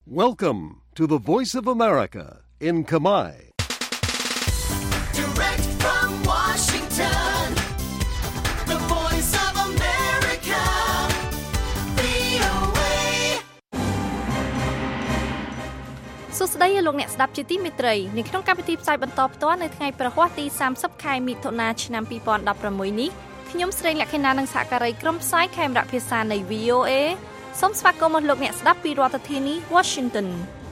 Welcome to the Voice of America in Khmer. Direct from Washington, the Voice of America, VOA. សួស្តីលោកអ្នកស្ដាប់ជាទីមេត្រីនៅក្នុងកម្មវិធីផ្សាយបន្តផ្ទាល់នៅថ្ងៃប្រហ័សទី30ខែមិថុនាឆ្នាំ2016នេះខ្ញុំស្រីលក្ខិណានិងសហការីក្រុមផ្សាយខេមរៈភាសានៃ VOA សូមស្វាគមន៍លោកអ្នកស្ដាប់ពីរដ្ឋធានី Washington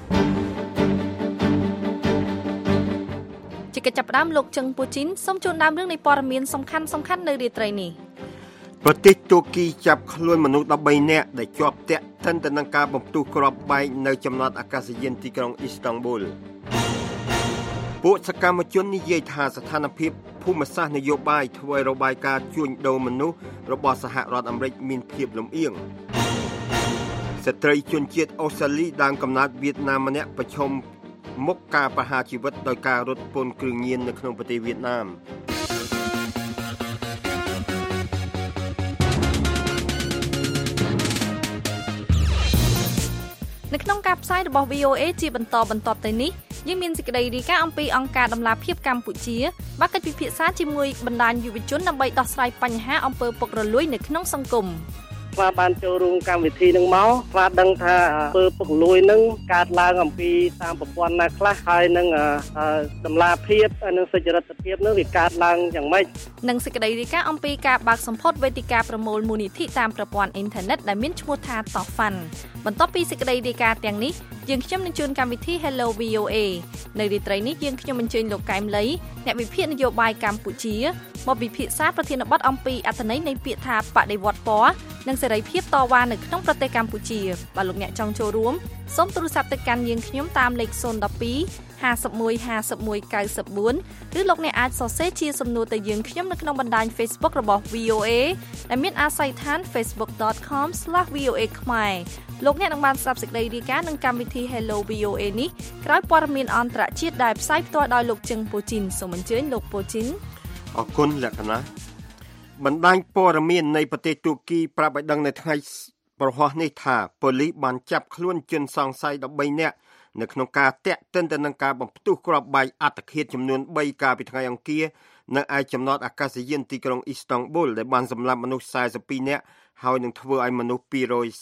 ជាកិច្ចចាប់ផ្ដើមលោកជឹងពូជីនសូមជូនដើមរឿងនៃព័ត៌មានសំខាន់នៅរាត្រីនេះប្រទេសទូគីចាប់ខ្លួនមនុស្ស13នាក់ដែលជាប់ទាក់ទិនទៅនឹងការបំផ្ទុះគ្រាប់បែកនៅចំណតអាកាសយានទីក្រុងអ៊ីស្តង់ប៊ុលពួកសកម្មជននិយាយថាស្ថានភាពភូមិសាស្ត្រនយោបាយធ្វើឲ្យរបាយការណ៍ជួញដូរមនុស្សរបស់សហរដ្ឋអាមេរិកមានភាពលំអៀងស្ត្រីជនជាតិអូស្ត្រាលីដើមកំណើតវៀតណាមម្នាក់ប្រឈមមុខការប្រហារជីវិតដោយការរត់ពន្ធគ្រឿងញៀននៅក្នុងប្រទេសវៀតណាមនៅក្នុងការផ្សាយរបស់ VOA ជាបន្តទៅនេះយើងមានសេចក្តីរាយការណ៍អំពីអង្គការដំណាភៀបកម្ពុជាបានកិច្ចពិភាក្សាជាមួយបណ្ដាញយុវជនដើម្បីដោះស្រាយបញ្ហាអំពើពុករលួយនៅក្នុងសង្គមស្វាបានចូលរួមកម្មវិធីនឹងមកស្វាដឹងថាអំពើពុករលួយនឹងកើតឡើងអំពីតាមប្រព័ន្ធណាខ្លះហើយនឹងតម្លាភាពនិងសុចរិតភាពនឹងវាកើតឡើងយ៉ាងម៉េចនិងសេចក្តីរាយការណ៍អំពីការបើកសម្ពោធវេទិកាប្រមូលមូលនិធិតាមប្រព័ន្ធអ៊ីនធឺណិតដែលមានឈ្មោះថា Tofan បន្ទាប់ពីសេចក្តីរាយការណ៍ទាំងនេះយើងខ្ញុំនឹងជួនកម្មវិធី Hello VOA នៅរាត្រីនេះយើងខ្ញុំអញ្ជើញលោកកែមលីអ្នកវិភាគនយោបាយកម្ពុជាមកពិភាក្សាប្រធានបទអំពីអត្ថន័យនៃពាក្យថាបដិវត្តពណ៌និងសេរីភាពតវ៉ានៅក្នុងប្រទេសកម្ពុជាបើលោកអ្នកចង់ចូលរួមសូមទូរស័ព្ទទៅកាន់យើងខ្ញុំតាមលេខ012 51 51 94 ឬលោកអ្នកអាចសរសេរជាសំណួរទៅយើងខ្ញុំនៅក្នុងបណ្ដាញ Facebook របស់ VOA ដែលមានអាស័យដ្ឋាន facebook.com/VOA ខ្មែរលោកអ្នកនឹងបានស្ដាប់សេចក្តីរាយការណ៍នឹងកម្មវិធី Hello VOA នេះក្រោយព័ត៌មានអន្តរជាតិដែលផ្សាយផ្ទាល់ដោយលោកជឹងពូជីនសូមអញ្ជើញលោកពូជីនអរគុណលក្ខណៈបណ្ដាញព័ត៌មាននៃប្រទេសទូគីប្រាប់ឲ្យដឹងនៅថ្ងៃប្រហ័សនេះថាប៉ូលីសបានចាប់ខ្លួនជនសង្ស័យ13នាក់នៅក្នុងការតាក់ទិនទៅនឹងការបំផ្ទុះគ្រាប់បែកអត្តឃាតចំនួន3កាលពីថ្ងៃអង្គារនៅឯចំណតអាកាសយានទីក្រុងអ៊ីស្តង់ប៊ុលដែលបានសម្លាប់មនុស្ស42នាក់ហើយនឹងធ្វើឲ្យមនុស្ស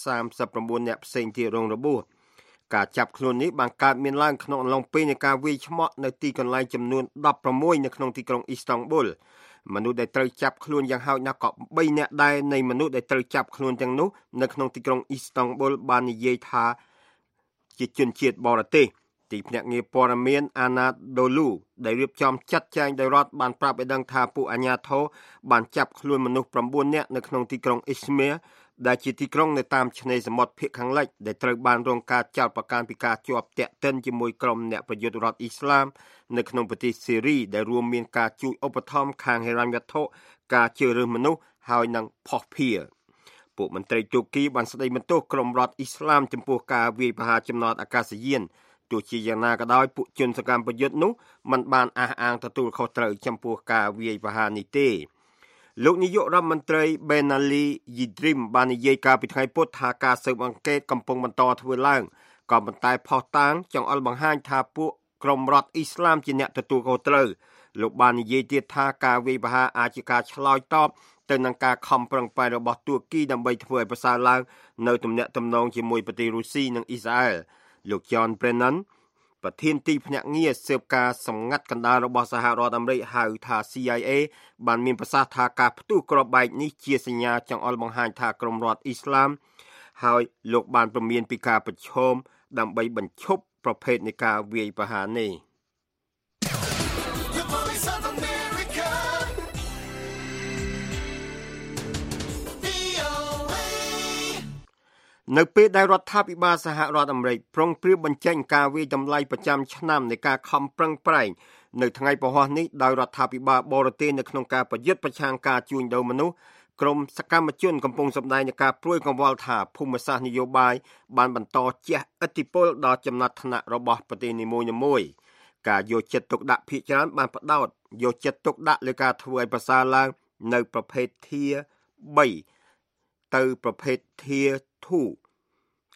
239នាក់ផ្សេងទៀតរងរបួសការចាប់ខ្លួននេះបានកើតមានឡើងក្នុងអំឡុងពេលនៃការវាយឆ្មក់នៅទីកន្លែងចំនួន16នៅក្នុងទីក្រុងអ៊ីស្តង់ប៊ុលមនុស្សដែលត្រូវចាប់ខ្លួនយ៉ាងហោចណាស់ក៏3នាក់ដែរនៃមនុស្សដែលត្រូវចាប់ខ្លួនទាំងនោះនៅក្នុងទីក្រុងអ៊ីស្តង់ប៊ុលបាននិយាយថាជាជនជាតិបរទេសទីភ្នាក់ងារព័ត៌មានអាណាដូលូដែលរៀបចំចាត់ចែងដោយរដ្ឋបានប្រាប់ឲ្យដឹងថាពួកអាជ្ញាធរបានចាប់ខ្លួនមនុស្ស9នាក់នៅក្នុងទីក្រុងអ៊ីស្មៀដែលជាទីក្រុងនៅតាមឆ្នេរសមុទ្រភាគខាងលិចដែលត្រូវបានរងការចោទប្រកាន់ពីការជាប់ទាក់ទិនជាមួយក្រុមអ្នកប្រយុទ្ធរដ្ឋអ៊ីស្លាមនៅក្នុងប្រទេសសេរីដែលរួមមានការជួយឧបត្ថម្ភខាងហិរញ្ញវត្ថុការជ្រើសរើសមនុស្សហើយនិងភស្តុភារពួកមន្ត្រីទូគីបានស្ដីបន្ទោសក្រុមរដ្ឋអ៊ីស្លាមចំពោះការវាយប្រហារចំណតអាកាសយានទោះជាយ៉ាងណាក៏ដោយពួកជនសកម្មប្រយុទ្ធនោះមិនបានអះអាងទទួលខុសត្រូវចំពោះការវាយប្រហារនេះទេលោកនាយករដ្ឋមន្ត្រី Benali Yildirim បាននិយាយកាលពីថ្ងៃពុធថាការស៊ើបអង្កេតកំពុងបន្តធ្វើឡើងក៏ប៉ុន្តែផុសតាងចង់អុលបង្ហាញថាពួកក្រុមរដ្ឋអ៊ីស្លាមជាអ្នកទទួលខុសត្រូវលោកបាននិយាយទៀតថាការវាយប្រហារអាចជាការឆ្លើយតបទៅនឹងការខំប្រឹងប្រែងរបស់ទួរគីដើម្បីធ្វើឲ្យប្រសើរឡើងនៅទំនាក់ទំនងជាមួយប្រទេសរុស្ស៊ីនិងអ៊ីស្រាអែលលោក John Brennan ប្រធានទីភ្នាក់ងារស៊ើបការសម្ងាត់កណ្ដាលរបស់សហរដ្ឋអាមេរិកហៅថា CIA បានមានប្រសាសន៍ថាការផ្ទុះគ្រាប់បែកនេះជាសញ្ញាចង្អុលបង្ហាញថាក្រុមរដ្ឋអ៊ីស្លាមហើយលោកបានព្រមានពីការប្រឈមដើម្បីបញ្ឈប់ប្រភេទនៃការវាយប្រហារនេះនៅពេលដែលរដ្ឋាភិបាលសហរដ្ឋអាមេរិកប្រុងប្រៀបបញ្ចេញការវាយតម្លៃប្រចាំឆ្នាំនៃការខំប្រឹងប្រែងនៅថ្ងៃពហុនេះដោយរដ្ឋាភិបាលបរទេសនៅក្នុងការប្រយុទ្ធប្រឆាំងការជួញដូរមនុស្សក្រមសកម្មជនកំពុងសម្ដែងនឹងការព្រួយកង្វល់ថាភូមិសាស្ត្រនយោបាយបានបន្តជះឥទ្ធិពលដល់ចំណាត់ថ្នាក់របស់ប្រទេសនីមួយៗការយកចិត្តទុកដាក់ភាគច្រើនបានផ្ដោតយកចិត្តទុកដាក់លើការធ្វើឲ្យប្រសើរឡើងនៅប្រភេទ Tier 3ទៅប្រភេទ Tier 2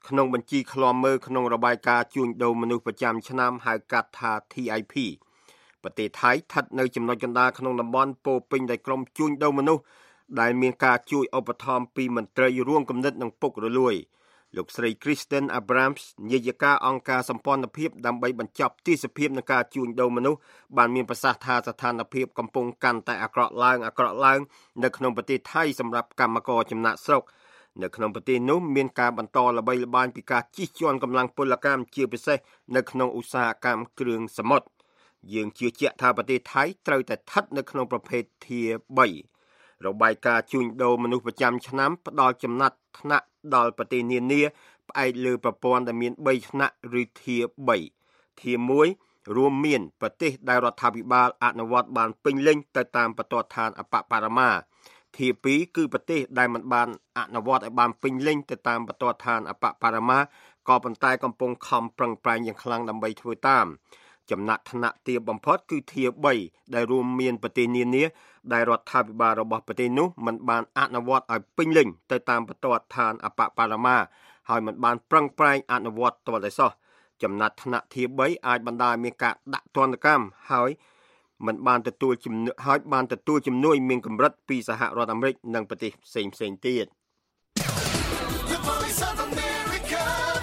ក្នុងបញ្ជីឃ្លាំមើលក្នុងរបាយការណ៍ជួញដូរមនុស្សប្រចាំឆ្នាំហៅកាត់ថា TIP ប្រទេសថៃស្ថិតនៅចំណុចកណ្ដាលក្នុងតំបន់ពោពេញដោយក្រុមជួញដូរមនុស្សដែលមានការជួយឧបត្ថម្ភពីមន្ត្រីរួមគំនិតនិងពុករលួយលោកស្រី Kristen Abrams នាយិកាអង្គការសម្ព័ន្ធភាពដើម្បីបញ្ចប់ទិសភាពនៃការជួញដូរមនុស្សបានមានប្រសាសន៍ថាស្ថានភាពកំពុងកាន់តែអាក្រក់ឡើងនៅក្នុងប្រទេសថៃសម្រាប់កម្មករចំណាក់ស្រុកនៅក្នុងប្រទេសនោះមានការបន្តល្បីល្បាញពីការជិះជាន់កម្លាំងពលកម្មជាពិសេសនៅក្នុងឧស្សាហកម្មគ្រឿងសមុទ្រយើងជឿជាក់ថាប្រទេសថៃត្រូវតែស្ថិតនៅក្នុងប្រភេទ Tier 3 របាយការណ៍ជួញដូរមនុស្សប្រចាំឆ្នាំផ្ដល់ចំណាត់ថ្នាក់ដល់ប្រទេសនានាផ្អែកលើប្រព័ន្ធដែលមាន3ថ្នាក់ឬ Tier 3 Tier 1រួមមានប្រទេសដែលរដ្ឋាភិបាលអនុវត្តបានពេញលេញទៅតាមបទដ្ឋានអបបរមា Tier 2គឺប្រទេសដែលមិនបានអនុវត្តឲ្យបានពេញលេញទៅតាមបទដ្ឋានអបបរមាក៏ប៉ុន្តែកំពុងខំប្រឹងប្រែងយ៉ាងខ្លាំងដើម្បីធ្វើតាមចំណាត់ថ្នាក់ទាបបំផុតគឺ Tier 3ដែលរួមមានប្រទេសនានាដែលរដ្ឋាភិបាលរបស់ប្រទេសនោះមិនបានអនុវត្តឲ្យពេញលេញទៅតាមបទដ្ឋានអបបរមាហើយមិនបានប្រឹងប្រែងអនុវត្តទាល់តែសោះចំណាត់ថ្នាក់ Tier 3អាចបណ្ដាលឲ្យមានការដាក់ទណ្ឌកម្មហើយមិនបានទទួលជំនួយមានកម្រិតពីសហរដ្ឋអាមេរិកនិងប្រទេសផ្សេងៗទៀត The Voice of America.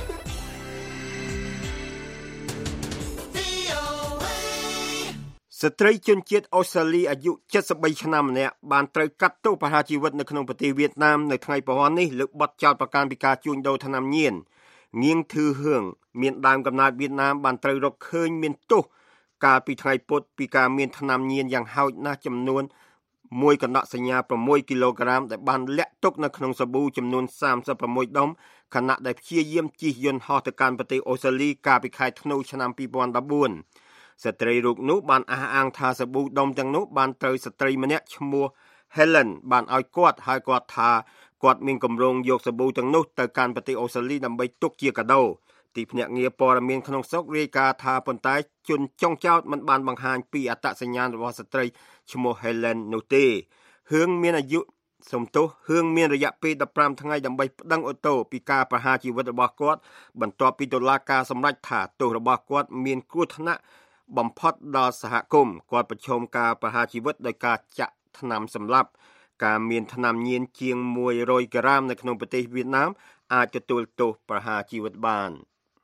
VOA. ស្ត្រីជនជាតិអូស្ត្រាលីអាយុ73ឆ្នាំម្នាក់បានត្រូវកាត់ទោសប្រហារជីវិតនៅក្នុងប្រទេសវៀតណាមនៅថ្ងៃប្រហ័ននេះលើបទចោទប្រកាន់ពីការជួញដូរថ្នាំញៀនងៀងធឺហឿងមានដើមកំណើតវៀតណាមបានត្រូវរកឃើញមានទោសកាលពីថ្ងៃពុធពីការមានថ្នាំញៀនយ៉ាងហោចណាស់ចំនួន1កណ្ដកសញ្ញា6គីឡូក្រាមដែលបានលាក់ទុកនៅក្នុងសាប៊ូចំនួន36ដុំខណៈដែលព្យាយាមជិះយន្តហោះទៅកាន់ប្រទេសអូស្ត្រាលីកាលពីខែធ្នូឆ្នាំ2014ស្ត្រីរូបនោះបានអះអាងថាសាប៊ូដុំទាំងនោះបានត្រូវស្ត្រីម្នាក់ឈ្មោះ Helen បានឲ្យគាត់ហើយគាត់ថាគាត់មានគម្រោងយកសាប៊ូទាំងនោះទៅកាន់ប្រទេសអូស្ត្រាលីដើម្បីទុកជាកាដូទីភ្នាក់ងារព័ត៌មានក្នុងស្រុករាយការណ៍ថាប៉ុន្តែជនចុងចោទមិនបានបង្ហាញពីអត្តសញ្ញាណរបស់ស្ត្រីឈ្មោះ Helen នោះទេហឿងមានរយៈពេល15ថ្ងៃដើម្បីប្តឹងអូតូពីការប្រហារជីវិតរបស់គាត់បន្ទាប់ពីតុលាការសម្រេចថាទោសរបស់គាត់មានគ្រោះថ្នាក់បំផុតដល់សហគមន៍គាត់ប្រឈមការប្រហារជីវិតដោយការចាក់ថ្នាំសម្លាប់ការមានថ្នាំញៀនជាង100ក្រាមនៅក្នុងប្រទេសវៀតណាមអាចទទួលទោសប្រហារជីវិតបាន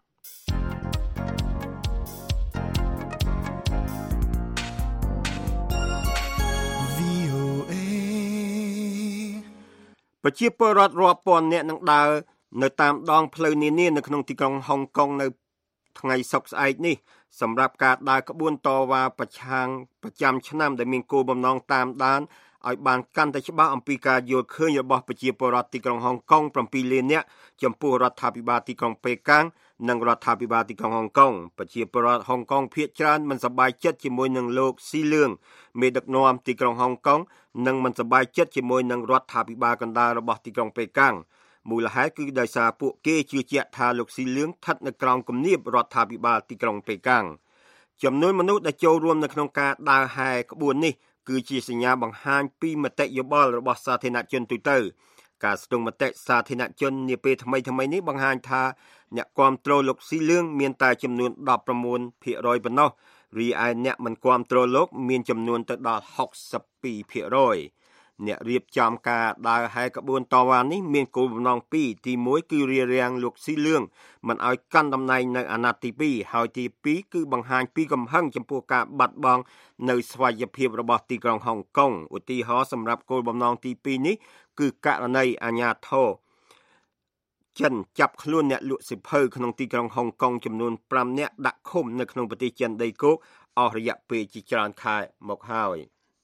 ប្រជាពលរដ្ឋរាប់ពាន់នាក់នឹងដើរនៅតាមដងផ្លូវនានានៅក្នុងទីក្រុងហុងកុងនៅថ្ងៃសុក្រស្អែកនេះសម្រាប់ការដើរក្បួនតវ៉ាប្រឆាំងប្រចាំឆ្នាំដែលមានគោលបំណងតាមដានឲ្យបានកាន់តែច្បាស់អំពីការយល់ឃើញរបស់ប្រជាពលរដ្ឋទីក្រុងហុងកុង7លាននាក់ចំពោះរដ្ឋាភិបាលទីក្រុងប៉េកាំងនិងរដ្ឋាភិបាលទីក្រុងហុងកុងប្រជាពលរដ្ឋហុងកុងភាគច្រើនមិនសប្បាយចិត្តជាមួយនឹងលោកស៊ីលឿងមេដឹកនាំទីក្រុងហុងកុងនិងមិនសប្បាយចិត្តជាមួយនឹងរដ្ឋាភិបាលកណ្ដាលរបស់ទីក្រុងប៉េកាំងមូលហេតុគឺដោយសារពួកគេជឿជាក់ថាលោកស៊ីលឿងស្ថិតនៅក្រោមគំនាបរដ្ឋាភិបាលទីក្រុងប៉េកាំងចំនួនមនុស្សដែលចូលរួមនៅក្នុងការដើរហែក្បួននេះគឺជាសញ្ញាបង្ហាញពីមតិយោបល់របស់សាធារណជនទូទៅការស្ទង់មតិសាធារណជននាពេលថ្មីៗនេះបង្ហាញថាអ្នកគាំទ្រលោកស៊ីលឿងមានតែចំនួន 19% ប៉ុណ្ណោះរីឯអ្នកមិនគាំទ្រលោកមានចំនួនទៅដល់ 62%អ្នករៀបចំការដើរហែក្បួនតវ៉ានេះមានគោលបំណងពីរទី1គឺរារាំងលោកស៊ីលឿងមិនឲ្យកាន់តំណែងនៅអាណត្តិទី2ហើយទី2គឺបង្ហាញពីកំហឹងចំពោះការបាត់បង់នៅស្វ័យភាពរបស់ទីក្រុងហុងកុងឧទាហរណ៍សម្រាប់គោលបំណងទី2នេះគឺករណីអាញាធរចិនចាប់ខ្លួនអ្នកលក់សិភៅក្នុងទីក្រុងហុងកុងចំនួន5នាក់ដាក់ឃុំនៅក្នុងប្រទេសចិនដីគោកអស់រយៈពេលជាច្រើនខែមកហើយ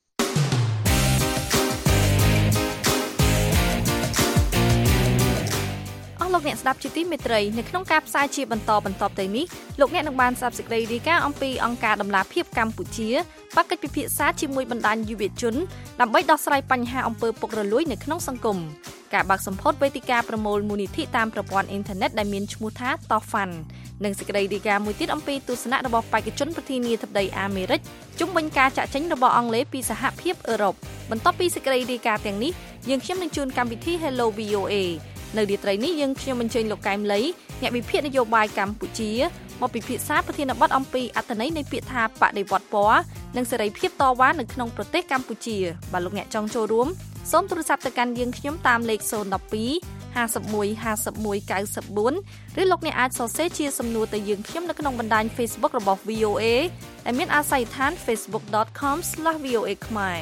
លោកអ្នកស្ដាប់ជាទីមេត្រីនៅក្នុងការផ្សាយជាបន្តទៅនេះលោកអ្នកនឹងបានស្ដាប់សេចក្តីរាយការណ៍អំពីអង្គការដំឡាភិបកម្ពុជាបកកិច្ចពិភាក្សាជាមួយបណ្ដាញយុវជនដើម្បីដោះស្រាយបញ្ហាអំពើពុករលួយនៅក្នុងសង្គមការបើកសម្ពោធវេទិកាប្រមូលមូលនិធិតាមប្រព័ន្ធអ៊ីនធឺណិតដែលមានឈ្មោះថា TOFAN និងសេចក្តីរាយការណ៍មួយទៀតអំពីទស្សនៈរបស់បេក្ខជនប្រធានាធិបតីអាមេរិកជុំវិញការចាក់ចេញរបស់អង់គ្លេសពីសហភាពអឺរ៉ុបបន្ទាប់ពីសេចក្តីរាយការណ៍ទាំងនេះយើងខ្ញុំនឹងជូនកម្មវិធី Hello VOA នៅរាត្រីនេះយើងខ្ញុំអញ្ជើញលោកកែមលីអ្នកវិភាគនយោបាយកម្ពុជាមកពិភាក្សាប្រធានបទអំពីអត្ថន័យនៃពាក្យថាបដិវត្តពណ៌និងសេរីភាពតវ៉ានៅក្នុងប្រទេសកម្ពុជាបើលោកអ្នកចង់ចូលរួមសូមទូរស័ព្ទទៅកាន់យើងខ្ញុំតាមលេខ012 51 51 94 ឬលោកអ្នកអាចសរសេរជាសំណួរទៅយើងខ្ញុំនៅក្នុងបណ្ដាញ Facebook របស់ VOA ដែលមានអាស័យដ្ឋាន facebook.com/VOA ខ្មែរ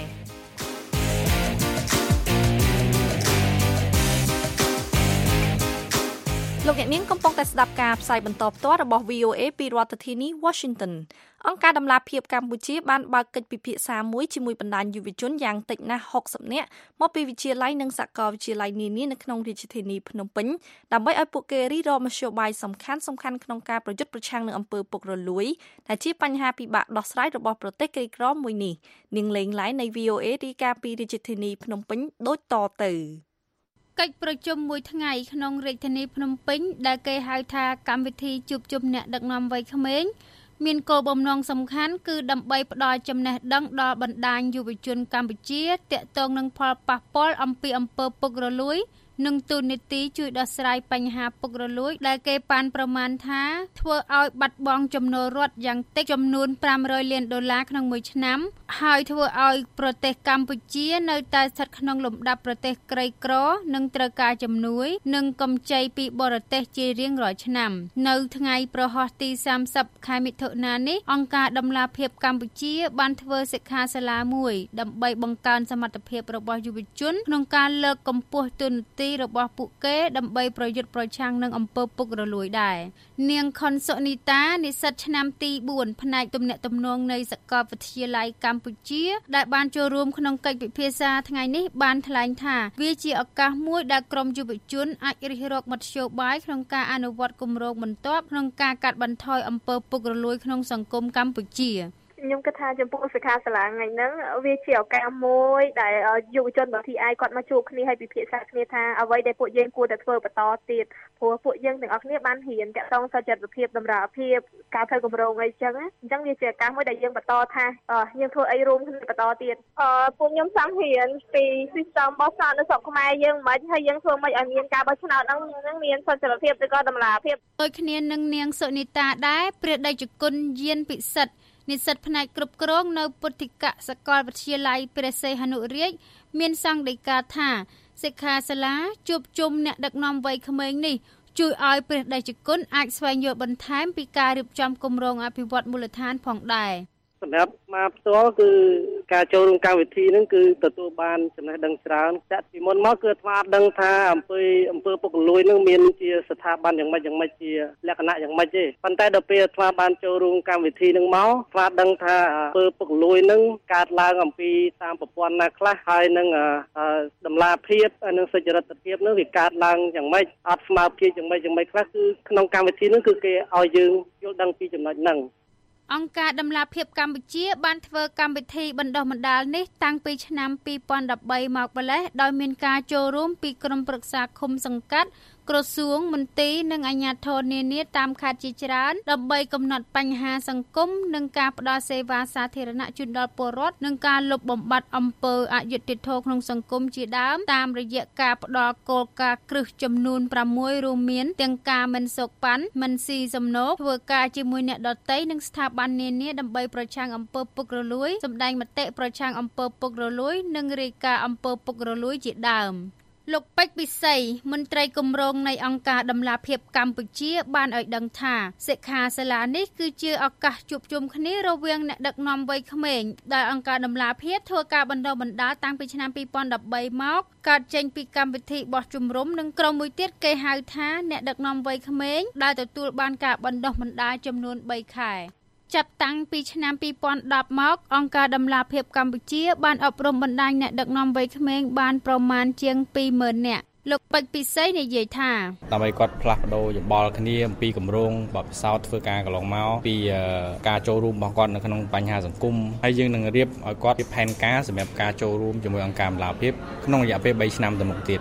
លោកអ្នកនាងកំពុងតែស្ដាប់ការផ្សាយបន្តផ្ទាល់របស់ VOA ពីរដ្ឋធានី Washington អង្គការដំឡាភិបកម្ពុជាបានបើកកិច្ចពិភាក្សាមួយជាមួយបណ្ដាញយុវជនយ៉ាងតិចណាស់60នាក់មកពីវិទ្យាល័យនិងសាកលវិទ្យាល័យនានានៅក្នុងរាជធានីភ្នំពេញដើម្បីឲ្យពួកគេរិះរកមធ្យោបាយសំខាន់ក្នុងការប្រយុទ្ធប្រឆាំងនឹងអំពើពុករលួយដែលជាបញ្ហាពិបាកដោះស្រាយរបស់ប្រទេសក្រីក្រមួយនេះនាងលេងឡៃនៃ VOA រាយការណ៍ពីរាជធានីភ្នំពេញដូចតទៅកិច្ចប្រជុំមួយថ្ងៃក្នុងរាជធានីភ្នំពេញដែលគេហៅថាកម្មវិធីជួបជុំអ្នកដឹកនាំវ័យក្មេងមានគោលបំណងសំខាន់គឺដើម្បីផ្ដល់ចំណេះដឹងដល់បណ្ដាញយុវជនកម្ពុជាទាក់ទងនឹងផលប៉ះពាល់អំពីអំពើពុករលួយនិងទូនីតិជួយដោះស្រាយបញ្ហាពុករលួយដែលគេប៉ាន់ប្រមាណថាធ្វើឲ្យបាត់បង់ចំណូលរដ្ឋយ៉ាងតិចចំនួន$500 លានក្នុងមួយឆ្នាំហើយធ្វើឲ្យប្រទេសកម្ពុជានៅតែស្ថិតក្នុងលំដាប់ប្រទេសក្រីក្រនិងត្រូវការជំនួយនិងកម្ចីពីបរទេសជារៀងរាល់ឆ្នាំនៅថ្ងៃប្រហ័សទី30ខែមិថុនានេះអង្គការដំឡាភិបកម្ពុជាបានធ្វើសិក្ខាសាលាមួយដើម្បីបង្កើនសមត្ថភាពរបស់យុវជនក្នុងការលើកកម្ពស់ទូនីតិរបស់ពួកគេដើម្បីប្រយុទ្ធប្រឆាំងនឹងអំពើពុករលួយដែរនាងខុនសុនីតានិស្សិតឆ្នាំទី4ផ្នែកទំនាក់ទំនងនៃសាកលវិទ្យាល័យកម្ពុជាដែលបានចូលរួមក្នុងកិច្ចពិភាក្សាថ្ងៃនេះបានថ្លែងថាវាជាឱកាសមួយដែលក្រុមយុវជនអាចរិះរកមធ្យោបាយក្នុងការអនុវត្តគម្រោងបន្ទាប់ក្នុងការកាត់បន្ថយអំពើពុករលួយក្នុងសង្គមកម្ពុជាខ្ញុំគិតថាចំពោះសិក្ខាសាលាថ្ងៃហ្នឹងវាជាឱកាសមួយដែលយុវជនរបស់ TI គាត់មកជួបគ្នាហើយពិភាក្សាគ្នាថាអ្វីដែលពួកយើងគួរតែធ្វើបន្តទៀតព្រោះពួកយើងទាំងអស់គ្នាបានរៀនតាក់ទងសុចរិតភាពតម្លាភាពការធ្វើគម្រោងអីចឹងវាជាឱកាសមួយដែលយើងបន្តថាយើងធ្វើអីរួមគ្នាបន្តទៀតពួកខ្ញុំចង់រៀនពី system បោះឆ្នោតនៅស្រុកខ្មែរយើងមិនហើយយើងធ្វើមិនឲ្យមានការបោះឆ្នោតហ្នឹងមានសុចរិតភាពឬក៏តម្លាភាពដូចគ្នានឹងនាងសុនីតាដែរព្រះតេជគុណយានពិសិដ្ឋនិស្សិតផ្នែកគ្រប់គ្រងនៅពុទ្ធិកសាកលវិទ្យាល័យព្រះសីហនុរាជមានសង្កេតការណ៍ថាសិក្ខាសាលាជួបជុំអ្នកដឹកនាំវ័យក្មេងនេះជួយឲ្យព្រះតេជគុណអាចស្វែងយល់បន្ថែមពីការរៀបចំគម្រោងអភិវឌ្ឍមូលដ្ឋានផងដែរសម្រាប់មកផ្ទាល់គឺការចូលរួមកម្មវិធីហ្នឹងគឺទទួលបានចំណេះដឹងច្រើនតែពីមុនមកគឺស្វាដឹងថាអំពើពុករលួយហ្នឹងមានជាស្ថាប័នយ៉ាងម៉េចជាលក្ខណៈយ៉ាងម៉េចទេប៉ុន្តែដល់ពេលស្វាបានចូលរួមកម្មវិធីហ្នឹងមកស្វាដឹងថាអំពើពុករលួយហ្នឹងកើតឡើងអំពីតាមប្រព័ន្ធណាខ្លះហើយនឹងតម្លាភាពនិងសុចរិតភាពហ្នឹងវាកើតឡើងយ៉ាងម៉េចអត់ស្មើភាពយ៉ាងម៉េចខ្លះគឺក្នុងកម្មវិធីហ្នឹងគឺគេឲ្យយើងយល់ដឹងពីចំណុចហ្នឹងអង្គការដំឡាភិបកម្ពុជាបានធ្វើកម្មវិធីបណ្ដុះបណ្ដាលនេះតាំងពីឆ្នាំ2013មកម្ល៉េះដោយមានការចូលរួមពីក្រុមប្រឹក្សាឃុំសង្កាត់ក្រសួងមន្ទីរនិងអាជ្ញាធរនានាតាមខេត្តជាច្រើនដើម្បីកំណត់បញ្ហាសង្គមនិងការផ្តល់សេវាសាធារណៈជូនដល់ពលរដ្ឋនិងការលុបបំបាត់អំពើអយុត្តិធម៌ក្នុងសង្គមជាដើមតាមរយៈការផ្តល់គោលការណ៍គ្រឹះចំនួន6រួមមានទាំងការមិនសូកប៉ាន់មិនស៊ីសំណូកធ្វើការជាមួយអ្នកដទៃនិងស្ថាប័ននានាដើម្បីប្រឆាំងអំពើពុករលួយសម្ដែងមតិប្រឆាំងអំពើពុករលួយនិងរាយការណ៍អំពើពុករលួយជាដើមលោកពេជ្រពិសីមន្ត្រីគម្រោងនៃអង្គការដំឡាភិបកម្ពុជាបានឲ្យដឹងថាសិក្ខាសាលានេះគឺជាឱកាសជួបជុំគ្នារវាងអ្នកដឹកនាំវ័យក្មេងដែលអង្គការដំឡាភិបធ្វើការបណ្ដុះបណ្ដាលតាំងពីឆ្នាំ2013មកកើតចេញពីកម្មវិធីបោះជំរំនិងក្រុមមួយទៀតគេហៅថាអ្នកដឹកនាំវ័យក្មេងដែលទទួលបានការបណ្ដុះបណ្ដាលចំនួន3ខែចាប់តាំងពីឆ្នាំ2010មកអង្គការដំឡាភិបកម្ពុជាបានអប់រំបណ្ដាញអ្នកដឹកនាំវ័យក្មេងបានប្រមាណជាង 20,000 នាក់លោកពេជ្រពិសីនិយាយថាដើម្បីគាត់ផ្លាស់ប្ដូរយោបល់គ្នាអំពីគម្រោងបទពិសោធន៍ធ្វើការកន្លងមកពីការចូលរួមរបស់គាត់នៅក្នុងបញ្ហាសង្គមហើយយើងនឹងរៀបឲ្យគាត់ផែនការសម្រាប់ការចូលរួមជាមួយអង្គការដំឡាភិបក្នុងរយៈពេល3ឆ្នាំទៅមុខទៀត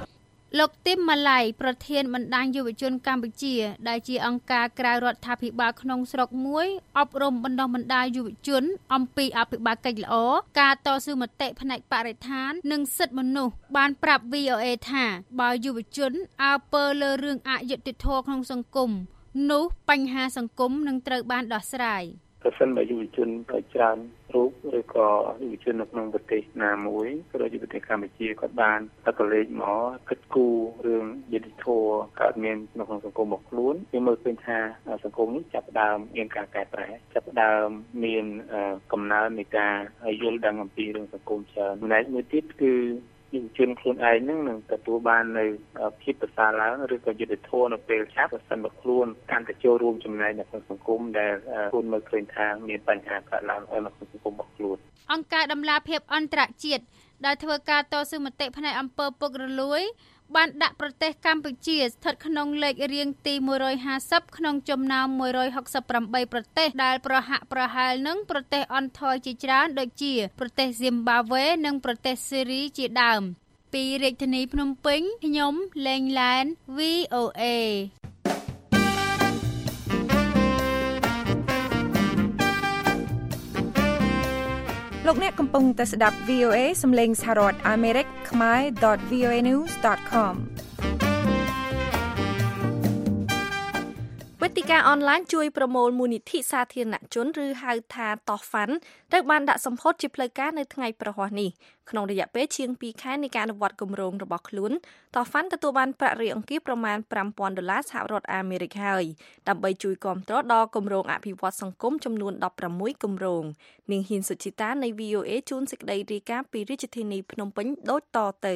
លោកទីមម៉ាឡៃប្រធានបណ្ដាញយុវជនកម្ពុជាដែលជាអង្គការក្រៅរដ្ឋាភិបាលក្នុងស្រុកមួយអប់រំបណ្ដុះបណ្ដាលយុវជនអំពីអភិបាលកិច្ចល្អការតស៊ូមតិផ្នែកបរិស្ថាននិងសិទ្ធិមនុស្សបានប្រាប់ VOA ថាបើយុវជនអើពើលើរឿងអយុត្តិធម៌ក្នុងសង្គមនោះបញ្ហាសង្គមនឹងត្រូវបានដោះស្រាយប្រសិនបើយុវជនច្រើនរូបឬក៏យុវជននៅក្នុងប្រទេសណាមួយក៏ដូចជាប្រទេសកម្ពុជាក៏បានតែកលេចមកគិតគូររឿងយុត្តិធម៌កើតមាននៅក្នុងសង្គមរបស់ខ្លួនវាមើលឃើញថាសង្គមនេះចាប់ផ្ដើមមានការកែប្រែចាប់ផ្ដើមមានកំណើននៃការយល់ដឹងអំពីរឿងសង្គមច្រើនចំណែកមួយទៀតគឺយុវជនខ្លួនឯងនឹងទទួលបាននៅភាពប្រសើរឡើងឬក៏យុត្តិធម៌នៅពេលឆាប់ប្រសិនបើខ្លួនកាន់តែចូលរួមចំណែកនៅក្នុងសង្គមដែលខ្លួនមើលឃើញថាមានបញ្ហាកើតឡើងនៅក្នុងសង្គមរបស់ខ្លួនអង្គការដំឡាភិបអន្តរជាតិដែលធ្វើការតស៊ូមតិផ្នែកអំពើពុករលួយបានដាក់ប្រទេសកម្ពុជាស្ថិតក្នុងលេខរៀងទី150ក្នុងចំណោម168ប្រទេសដែលប្រហាក់ប្រហែលនឹងប្រទេសអន់ថយជាច្រើនដូចជាប្រទេសហ្ស៊ីមបាវេនិងប្រទេសស៊េរីជាដើមពីរាជធានីភ្នំពេញខ្ញុំលេងឡែន VOA លោកអ្នកកំពុងតែស្ដាប់ VOA សំឡេងសហរដ្ឋអាមេរិកខ្មែរ.voanews.com វេទិកាអនឡាញជួយប្រមូលមូលនិធិសាធារណជនឬហៅថា TOFAN ត្រូវបានដាក់សម្ពោធជាផ្លូវការនៅថ្ងៃប្រហ័សនេះក្នុងរយៈពេលជាង2ខែនៃការអនុវត្តគម្រោងរបស់ខ្លួន TOFAN ទទួលបានប្រាក់រយអង្គាសប្រមាណ$5,000សហរដ្ឋអាមេរិកហើយដើម្បីជួយគាំទ្រដល់គម្រោងអភិវឌ្ឍសង្គមចំនួន16គម្រោងនាងហ៊ីនសុជីតានៃ VOA ជូនសេចក្តីរាយការណ៍ពីរាជធានីភ្នំពេញដូចតទៅ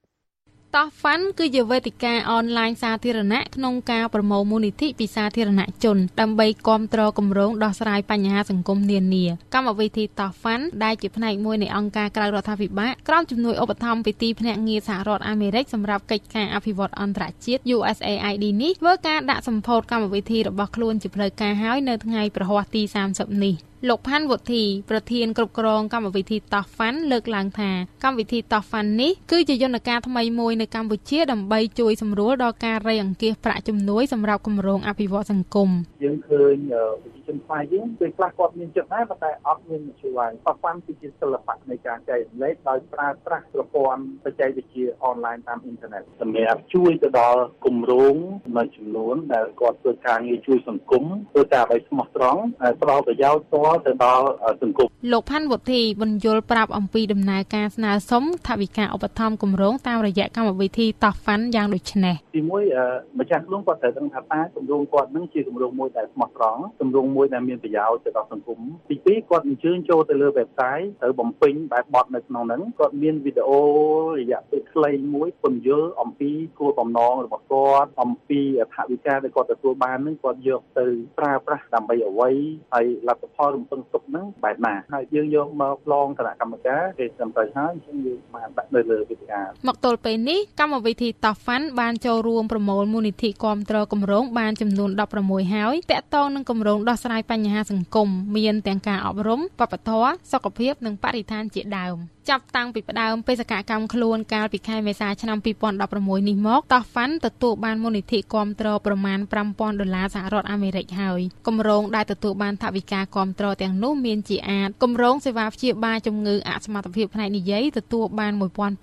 TOFAN គឺជាវេទិកាអនឡាញសាធារណៈក្នុងការប្រមូលមូលនិធិពីសាធារណជនដើម្បីគាំទ្រគម្រោងដោះស្រាយបញ្ហាសង្គមនានាកម្មវិធី TOFAN ដែលជាផ្នែកមួយនៃអង្គការក្រៅរដ្ឋាភិបាលក្រោមជំនួយឧបត្ថម្ភពីទីភ្នាក់ងារសហរដ្ឋអាមេរិកសម្រាប់កិច្ចការអភិវឌ្ឍអន្តរជាតិ USAID នេះធ្វើការដាក់សម្ពោធកម្មវិធីរបស់ខ្លួនជាផ្លូវការហើយនៅថ្ងៃប្រហ័សទី30នេះលោកផាន់វុធីប្រធានគ្រប់គ្រងកម្មវិធី TOFAN លើកឡើងថាកម្មវិធី TOFAN នេះគឺជាយន្តការថ្មីមួយនៅកម្ពុជាដើម្បីជួយសម្រួលដល់ការរៃអង្គាសប្រាក់ជំនួយសម្រាប់គម្រោងអភិវឌ្ឍសង្គមយើងឃើញប្រជាជនខ្មែរយើងពេលខ្លះគាត់មានចិត្តដែរប៉ុន្តែអត់មានមធ្យោបាយ TOFAN គឺជាសិល្បៈនៃការចែករំលែកដោយប្រើប្រាស់ប្រព័ន្ធបច្ចេកវិទ្យាអនឡាញតាមអ៊ីនធឺណិតសម្រាប់ជួយទៅដល់គម្រោងមួយចំនួនដែលគាត់ធ្វើការងារជួយសង្គមធ្វើការឲ្យស្មោះត្រង់ផ្ដល់ប្រយោជន៍ទៅដល់សង្គមលោកផាន់វុធីបញ្យល់ប្រាប់អំពីដំណើរការស្នើសុំថវិកាឧបត្ថម្ភគម្រោងតាមរយៈកម្មវិធី TOFAN យ៉ាងដូចនេះទីមួយម្ចាស់ខ្លួនគាត់ត្រូវដឹងថាតើគម្រោងគាត់នឹងជាគម្រោងមួយដែលស្មោះត្រង់គម្រោងមួយដែលមានប្រយោជន៍ទៅដល់សង្គមទីពីរគាត់អញ្ជើញចូលទៅលើ website ត្រូវបំពេញបែបបទនៅក្នុងហ្នឹងគាត់មានវីដេអូរយៈពេលខ្លីមួយពន្យល់អំពីគោលបំណងរបស់គាត់អំពីថវិកាដែលគាត់ទទួលបាននឹងគាត់យកទៅប្រើប្រាស់ដើម្បីអ្វីហើយលទ្ធផលរំពឹងទុកហ្នឹងបែបណាហើយយើងយកមកឡងគណៈកម្មការគេសម្រេចហើយអញ្ចឹងយើងបានដាក់នៅលើវេទិកាមកទល់ពេលនេះកម្មវិធី TOFAN បានចូលរួមប្រមូលមូលនិធិគាំទ្រគម្រោងបានចំនួន16ហើយទាក់ទងនឹងគម្រោងដោះស្រាយបញ្ហាសង្គមមានទាំងការអប់រំវប្បធម៌សុខភាពនិងបរិស្ថានជាដើមចាប់តាំងពីផ្ដើមបេសកកម្មខ្លួនកាលពីខែមេសាឆ្នាំ2016នេះមក TOFAN ទទួលបានមូលនិធិគាំទ្រប្រមាណ$5,000សហរដ្ឋអាមេរិកហើយគម្រោងដែលទទួលបានថវិកាគាំទ្រទាំងនោះមានជាអាចគម្រោងសេវាព្យាបាលជំងឺអសមត្ថភាពផ្នែកនិយាយទទួលបាន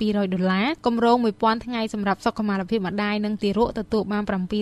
$1,200គម្រោង1000ថ្ងៃសម្រាប់សុខុមាលភាពម្ដាយនិងទារកទទួលបាន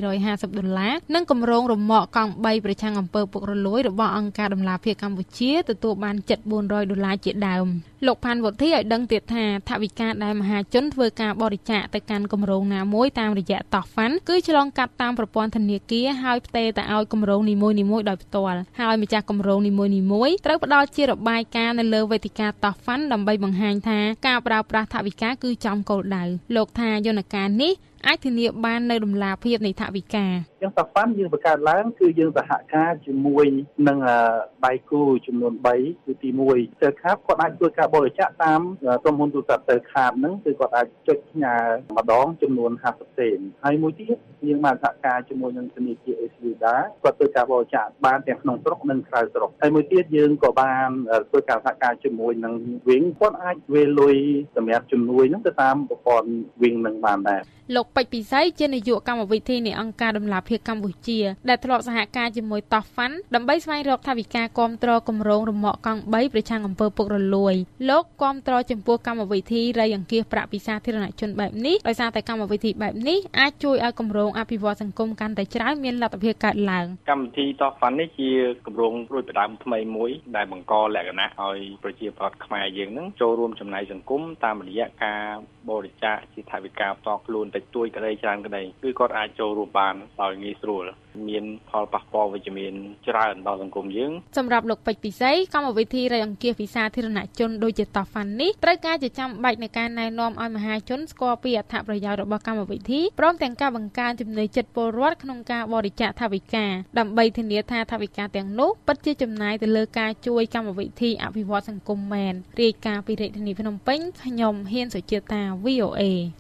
$750និងគម្រោងរមាក់កង់3ប្រឆាំងអំពើពុករលួយរបស់អង្គការដំឡាភិបកម្ពុជាទទួលបាន$700ជាដើមលោកផាន់វុធីឲ្យដឹងទៀតថាថវិកាដែលមហាជនធ្វើការបរិច្ចាគទៅកាន់គម្រោងណាមួយតាមរយៈ TOFAN គឺឆ្លងកាត់តាមប្រព័ន្ធធនាគារហើយផ្ទេរទៅឲ្យគម្រោងនីមួយៗដោយផ្ទាល់ហើយម្ចាស់គម្រោងនីមួយៗត្រូវផ្ដល់ជារបាយការណ៍នៅលើវេទិកា TOFAN ដើម្បីបង្ហាញថាការប្រើប្រាស់ថវិកាគឺចំគោលដៅលោកថាយន្តការនេះអាចធានាបាននៅដំណាភាពនៃថវិកាអចឹងតាហ្វាន់យើងបង្កើតឡើងគឺយើងសហការជាមួយនឹងដៃគូចំនួន3គឺទី1 Telcap គាត់អាចធ្វើការបរិច្ចាគតាមក្រុមហ៊ុនទូរស័ព្ទ Telcap ហ្នឹងគឺគាត់អាចចុចផ្ញើម្ដងចំនួន50សេនហើយមួយទៀតយើងបានសហការជាមួយនឹងធនាគារ Esvida គាត់ធ្វើការបរិច្ចាគបានទាំងក្នុងស្រុកនិងក្រៅស្រុកហើយមួយទៀតយើងក៏បានធ្វើការសហការជាមួយនឹង Wing គាត់អាចវេលុយសម្រាប់ជំនួយហ្នឹងទៅតាមប្រព័ន្ធ Wing នឹងបានដែរលោកពេជ្រពិសីជានាយកកម្មវិធីនៃអង្គការដំណាភៀសកម្ពុជាដែលធ្លាប់សហការជាមួយតោះហ្វាន់ដើម្បីស្វែងរកថវិកាគាំទ្រគម្រោងរមាក់កង់3ប្រឆាំងអំពើពុករលួយលោកគាំទ្រចំពោះកម្មវិធីរៃអង្គាសប្រាក់ពីសាធារណជនបែបនេះដោយសារតែកម្មវិធីបែបនេះអាចជួយឲ្យគម្រោងអភិវឌ្ឍសង្គមកាន់តែច្រើនមានលទ្ធភាពកើតឡើងកម្មវិធីតោះហ្វាន់នេះជាគម្រោងរួចផ្ដើមថ្មីមួយដែលបង្កលក្ខណៈឲ្យប្រជាពលរដ្ឋខ្មែរយើងនឹងចូលរួមចំណែកសង្គមតាមរយៈការបរិច្ចាគជាថវិកាផ្ទាល់ខ្លួនតិចតួចក្តីច្រើនក្តីគឺគាត់អាចចូលរួមបានដោយងាយស្រួលមានផលប៉ះពាល់វិជ្ជមានច្រើនដល់សង្គមយើងសម្រាប់លោកពេជ្រពិសីកម្មវិធីរៃអង្គាសពីសាធារណជនដូចជាតោះហ្វាន់នេះត្រូវការជាចាំបាច់ในការណែនាំឲ្យមហាជនស្គាល់ពីអត្ថប្រយោជន៍របស់កម្មវិធីព្រមទាំងការបង្កើនជំនឿចិត្តពលរដ្ឋក្នុងការបរិច្ចាគថវិកាដើម្បីធានាថាថវិកាទាំងនោះពិតជាចំណាយទៅលើការជួយកម្មវិធីអភិវឌ្ឍសង្គមមែនរាយការណ៍ពីរាជធានីភ្នំពេញខ្ញុំហ៊ានសុជាតា VOA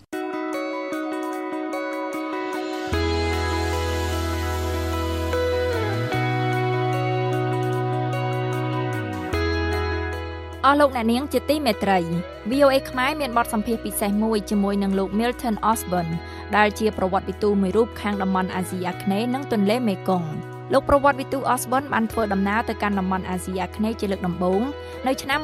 អស់លោកអ្នកនាងជាទីមេត្រី VOA ខ្មែរមានបទសម្ភាសន៍ពិសេសមួយជាមួយនឹងលោក Milton Osborne ដែលជាប្រវត្តិវិទូមួយរូបខាងតំបន់អាស៊ីអាគ្នេយ៍និងទន្លេមេគង្គលោកប្រវត្តិវិទូ Osborne បានធ្វើដំណើរទៅកាន់តំបន់អាស៊ីអាគ្នេយ៍ជាលើកដំបូងនៅឆ្នាំ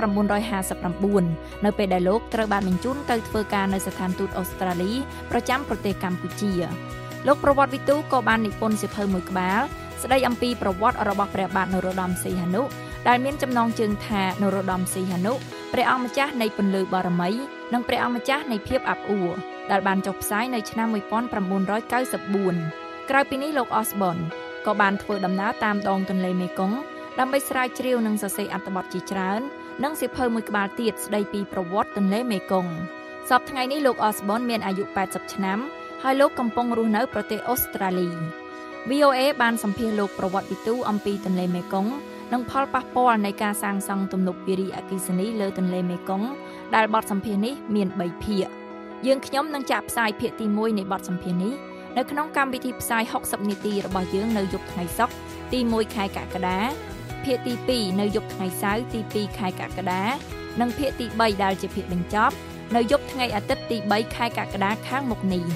1959នៅពេលដែលលោកត្រូវបានបញ្ជូនទៅធ្វើការនៅស្ថានទូតអូស្ត្រាលីប្រចាំប្រទេសកម្ពុជាលោកប្រវត្តិវិទូក៏បាននិពន្ធសៀវភៅមួយក្បាលស្ដីអំពីប្រវត្តិរបស់ព្រះបាទនរោត្តមសីហនុដែលមានចំណងជើងថានរោត្តមសីហនុព្រះអង្គម្ចាស់នៃពន្លឺបារមីនិងព្រះអង្គម្ចាស់នៃភាពអាប់អួរដែលបានចុះផ្សាយនៅឆ្នាំ1994ក្រៅពីនេះលោក Osborne ក៏បានធ្វើដំណើរតាមដងទន្លេមេគង្គដើម្បីស្រាវជ្រាវនិងសរសេរអត្ថបទជាច្រើននិងសៀវភៅមួយក្បាលទៀតស្ដីពីប្រវត្តិទន្លេមេគង្គសប្តាហ៍ថ្ងៃនេះលោក Osborne មានអាយុ80ឆ្នាំហើយលោកកំពុងរស់នៅប្រទេសអូស្ត្រាលី VOA បានសម្ភាសន៍លោកប្រវត្តិវិទូអំពីទន្លេមេគង្គនិងផលប៉ះពាល់នៃការសាងសង់ទំនប់វារីអគ្គិសនីលើទន្លេមេគង្គដែលបទសម្ភាសន៍នេះមាន3ភាគយើងខ្ញុំនឹងចាក់ផ្សាយភាគទី1នៃបទសម្ភាសន៍នេះនៅក្នុងកម្មវិធីផ្សាយ60នាទីរបស់យើងនៅយប់ថ្ងៃសុក្រទី1ខែកក្កដាភាគទី2នៅយប់ថ្ងៃសៅរ៍ទី2ខែកក្កដានិងភាគទី3ដែលជាភាគបញ្ចប់នៅយប់ថ្ងៃអាទិត្យទី3ខែកក្កដាខាងមុខនេះ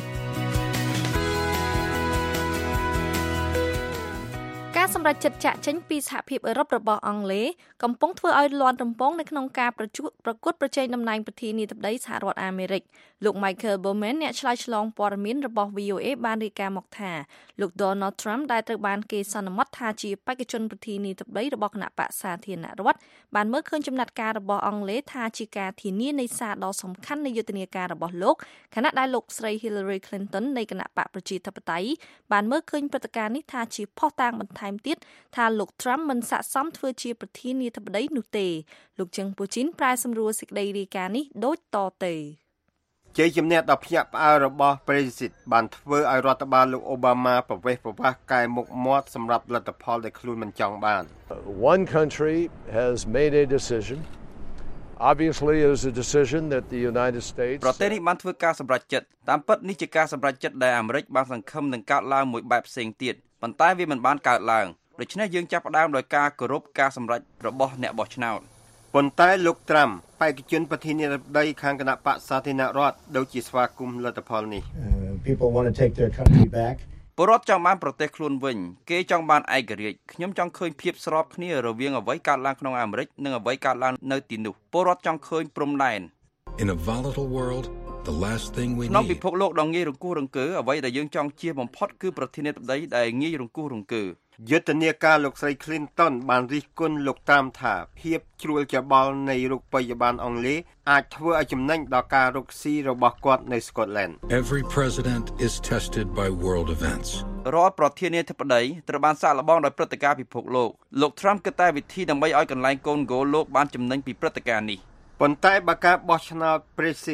ការសម្រេចចិត្តចាក់ចេញពីសហភាពអឺរ៉ុបរបស់អង់គ្លេសកំពុងធ្វើឲ្យលាន់រំពងនៅក្នុងការប្រកួតប្រជែងតំណែងប្រធានាធិបតីសហរដ្ឋអាមេរិកលោក Michael Bowman អ្នកឆ្លើយឆ្លងព័ត៌មានរបស់ VOA បានរាយការណ៍មកថាលោក Donald Trump ដែលត្រូវបានគេសន្មតថាជាបេក្ខជនប្រធានាធិបតីរបស់គណៈបក្សសាធារណរដ្ឋបានមើលឃើញចំណាត់ការរបស់អង់គ្លេសថាជាការធានានៃសារដ៏សំខាន់នៃយុទ្ធនាការរបស់លោកខណៈដែលលោកស្រី Hillary Clinton នៃគណៈបកប្រជាធិបតេយ្យបានមើលឃើញព្រឹត្តិការណ៍នេះថាជាភស្តុតាងបន្ថែមទៀតថាលោក Trump មិនស័ក្តិសមធ្វើជាប្រធានាធិបតីនោះទេលោកជឹងពូជីនប្រែសម្រួលសេចក្តីរាយការណ៍នេះដូចតទៅជ័យជំនះដ៏ភ្ញាក់ផ្អើលរបស់ប្រេស៊ីដបានធ្វើឲ្យរដ្ឋបាលលោកអូបាម៉ាប្រវេសប្រវាសកែមុខមាត់សម្រាប់លទ្ធផលដែលខ្លួនមិនចង់បាន One country has made a decision. Obviously it is a decision that the United States ប្រទេសនេះបានធ្វើការសម្រេចចិត្តតាមពិតនេះជាការសម្រេចចិត្តដែលអាមេរិកបានសង្ឃឹមនឹងកើតឡើងមួយបែបផ្សេងទៀតប៉ុន្តែវាមិនបានកើតឡើងដូច្នេះយើងចាប់ផ្ដើមដោយការគោរពការសម្រេចរបស់អ្នកបោះឆ្នោតប៉ុន្តែលោកត្រាំបេក្ខជនប្រធានាធិបតីខាងគណៈបក្សសាធារណរដ្ឋដូចជាស្វាគមន៍លទ្ធផលនេះ People want to take their country back. ពលរដ្ឋចង់បានប្រទេសខ្លួនវិញគេចង់បានឯករាជ្យខ្ញុំចង់ឃើញភាពស្របគ្នារវាងអ្វីកើតឡើងក្នុងអាមេរិកនិងអ្វីកើតឡើងនៅទីនោះពលរដ្ឋចង់ឃើញព្រំដែន In a volatile world, the last thing we need ក្នុងពិភពលោកដ៏ងាយរង្គោះរង្គើអ្វីដែលយើងចង់ជាបំផុតគឺប្រធានាធិបតីដែលងាយរង្គោះរង្គើយុទ្ធនាការលោកស្រី Clinton បានរិះគន់លោកត្រាំថាភាពជ្រួលច្បល់នៃរូបិយប័ណ្ណអង់គ្លេសអាចធ្វើឲ្យចំណេញដល់ការរកស៊ីរបស់គាត់នៅ Scotland. Every president is tested by world events. រាល់ប្រធានាធិបតីត្រូវបានសាកល្បងដោយព្រឹត្តិការណ៍ពិភពលោកលោក Trump គិតតែវិធីដើម្បីឲ្យកន្លែងកូនហ្គោលលោកបានចំណេញពីព្រឹត្តិការណ៍នេះប៉ុន្តែបើការបោះឆ្នោត Brexit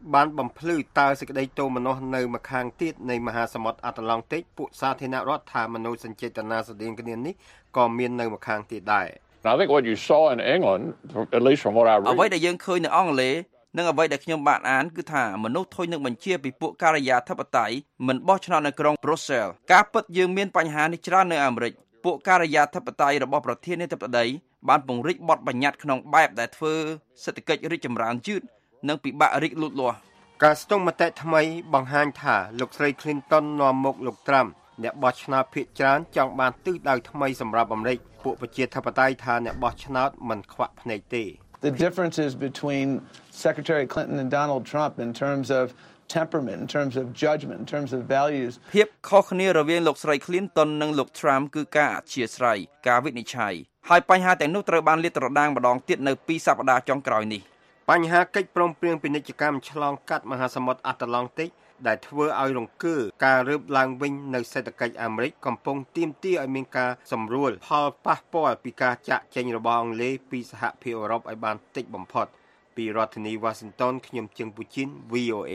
បានបំភ្លឺតើសេចក្តីទោមនស្សនៅម្ខាងទៀតនៃមហាសមុទ្រអាត្លង់តិកពួកសាធារណរដ្ឋថាមនោសញ្ចេតនាស្តីងគ្នានេះក៏មាននៅម្ខាងទៀតដែរ I think what you saw in England, at least from what I read, អ្វីដែលយើងឃើញនៅអង់គ្លេសនិងអ្វីដែលខ្ញុំបានអានគឺថាមនុស្សធុញនឹងបញ្ជាពីពួកការិយាធិបតេយ្យមិនបោះឆ្នោតនៅក្រុង Brussels ការពិតយើងមានបញ្ហានេះច្រើននៅអាមេរិកពួកការិយាធិបតេយ្យរបស់ប្រធានាធិបតីបានពង្រីកបទបញ្ញត្តិក្នុងបែបដែលធ្វើសេដ្ឋកិច្ចរីកចម្រើនយឺតនិងពិបាករីកលូតលាស់ការស្ទង់មតិថ្មីបង្ហាញថាលោកស្រី Clinton នាំមុខលោក Trump អ្នកបោះឆ្នោតភាគច្រើនចង់បានទិសដៅថ្មីសម្រាប់អាមេរិកពួកប្រជាធិបតេយ្យថាអ្នកបោះឆ្នោតមិនខ្វាក់ភ្នែកទេ The differences between Secretary Clinton and Donald Trump in terms of temperament, in terms of judgment, in terms of values. ភាពខុសគ្នារវាងលោកស្រី Clinton និងលោក Trump គឺការអធ្យាស្រ័យការវិនិច្ឆ័យហើយបញ្ហាទាំងនោះត្រូវបានលាតត្រដាងម្ដងទៀតនៅ2សប្តាហ៍ចុងក្រោយនេះបញ្ហាកិច្ចព្រមព្រៀងពាណិជ្ជកម្មឆ្លងកាត់មហាសមុទ្រអាត្លង់តិកដែលធ្វើឲ្យរង្គើការរើបឡើងវិញនៅសេដ្ឋកិច្ចអាមេរិកកំពុងទាមទារឲ្យមានការសម្រួលផលប៉ះពាល់ពីការចាក់ចេញរបស់អង់គ្លេសពីសហភាពអឺរ៉ុបឲ្យបានតិចបំផុតពីរដ្ឋធានី Washington ខ្ញុំជឹងពូជីន VOA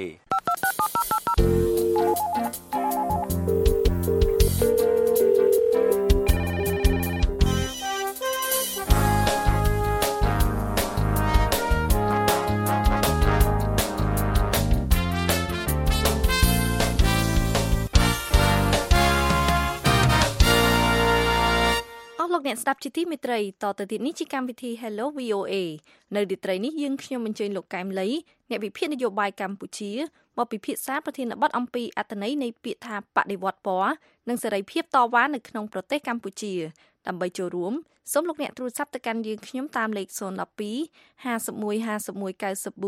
អ្នកស្ដាប់ជាទីមេត្រីតទៅទៀតនេះជាកម្មវិធី Hello VOA នៅរាត្រីនេះយើងខ្ញុំអញ្ជើញលោកកែមលីអ្នកវិភាគនយោបាយកម្ពុជាមកពិភាក្សាប្រធានបទអំពីអត្ថន័យនៃពាក្យថាបដិវត្តពណ៌និងសេរីភាពតវ៉ានៅក្នុងប្រទេសកម្ពុជាដើម្បីចូលរួមសូមលោកអ្នកទូរស័ព្ទទៅកាន់យើងខ្ញុំតាមលេខ012 51 51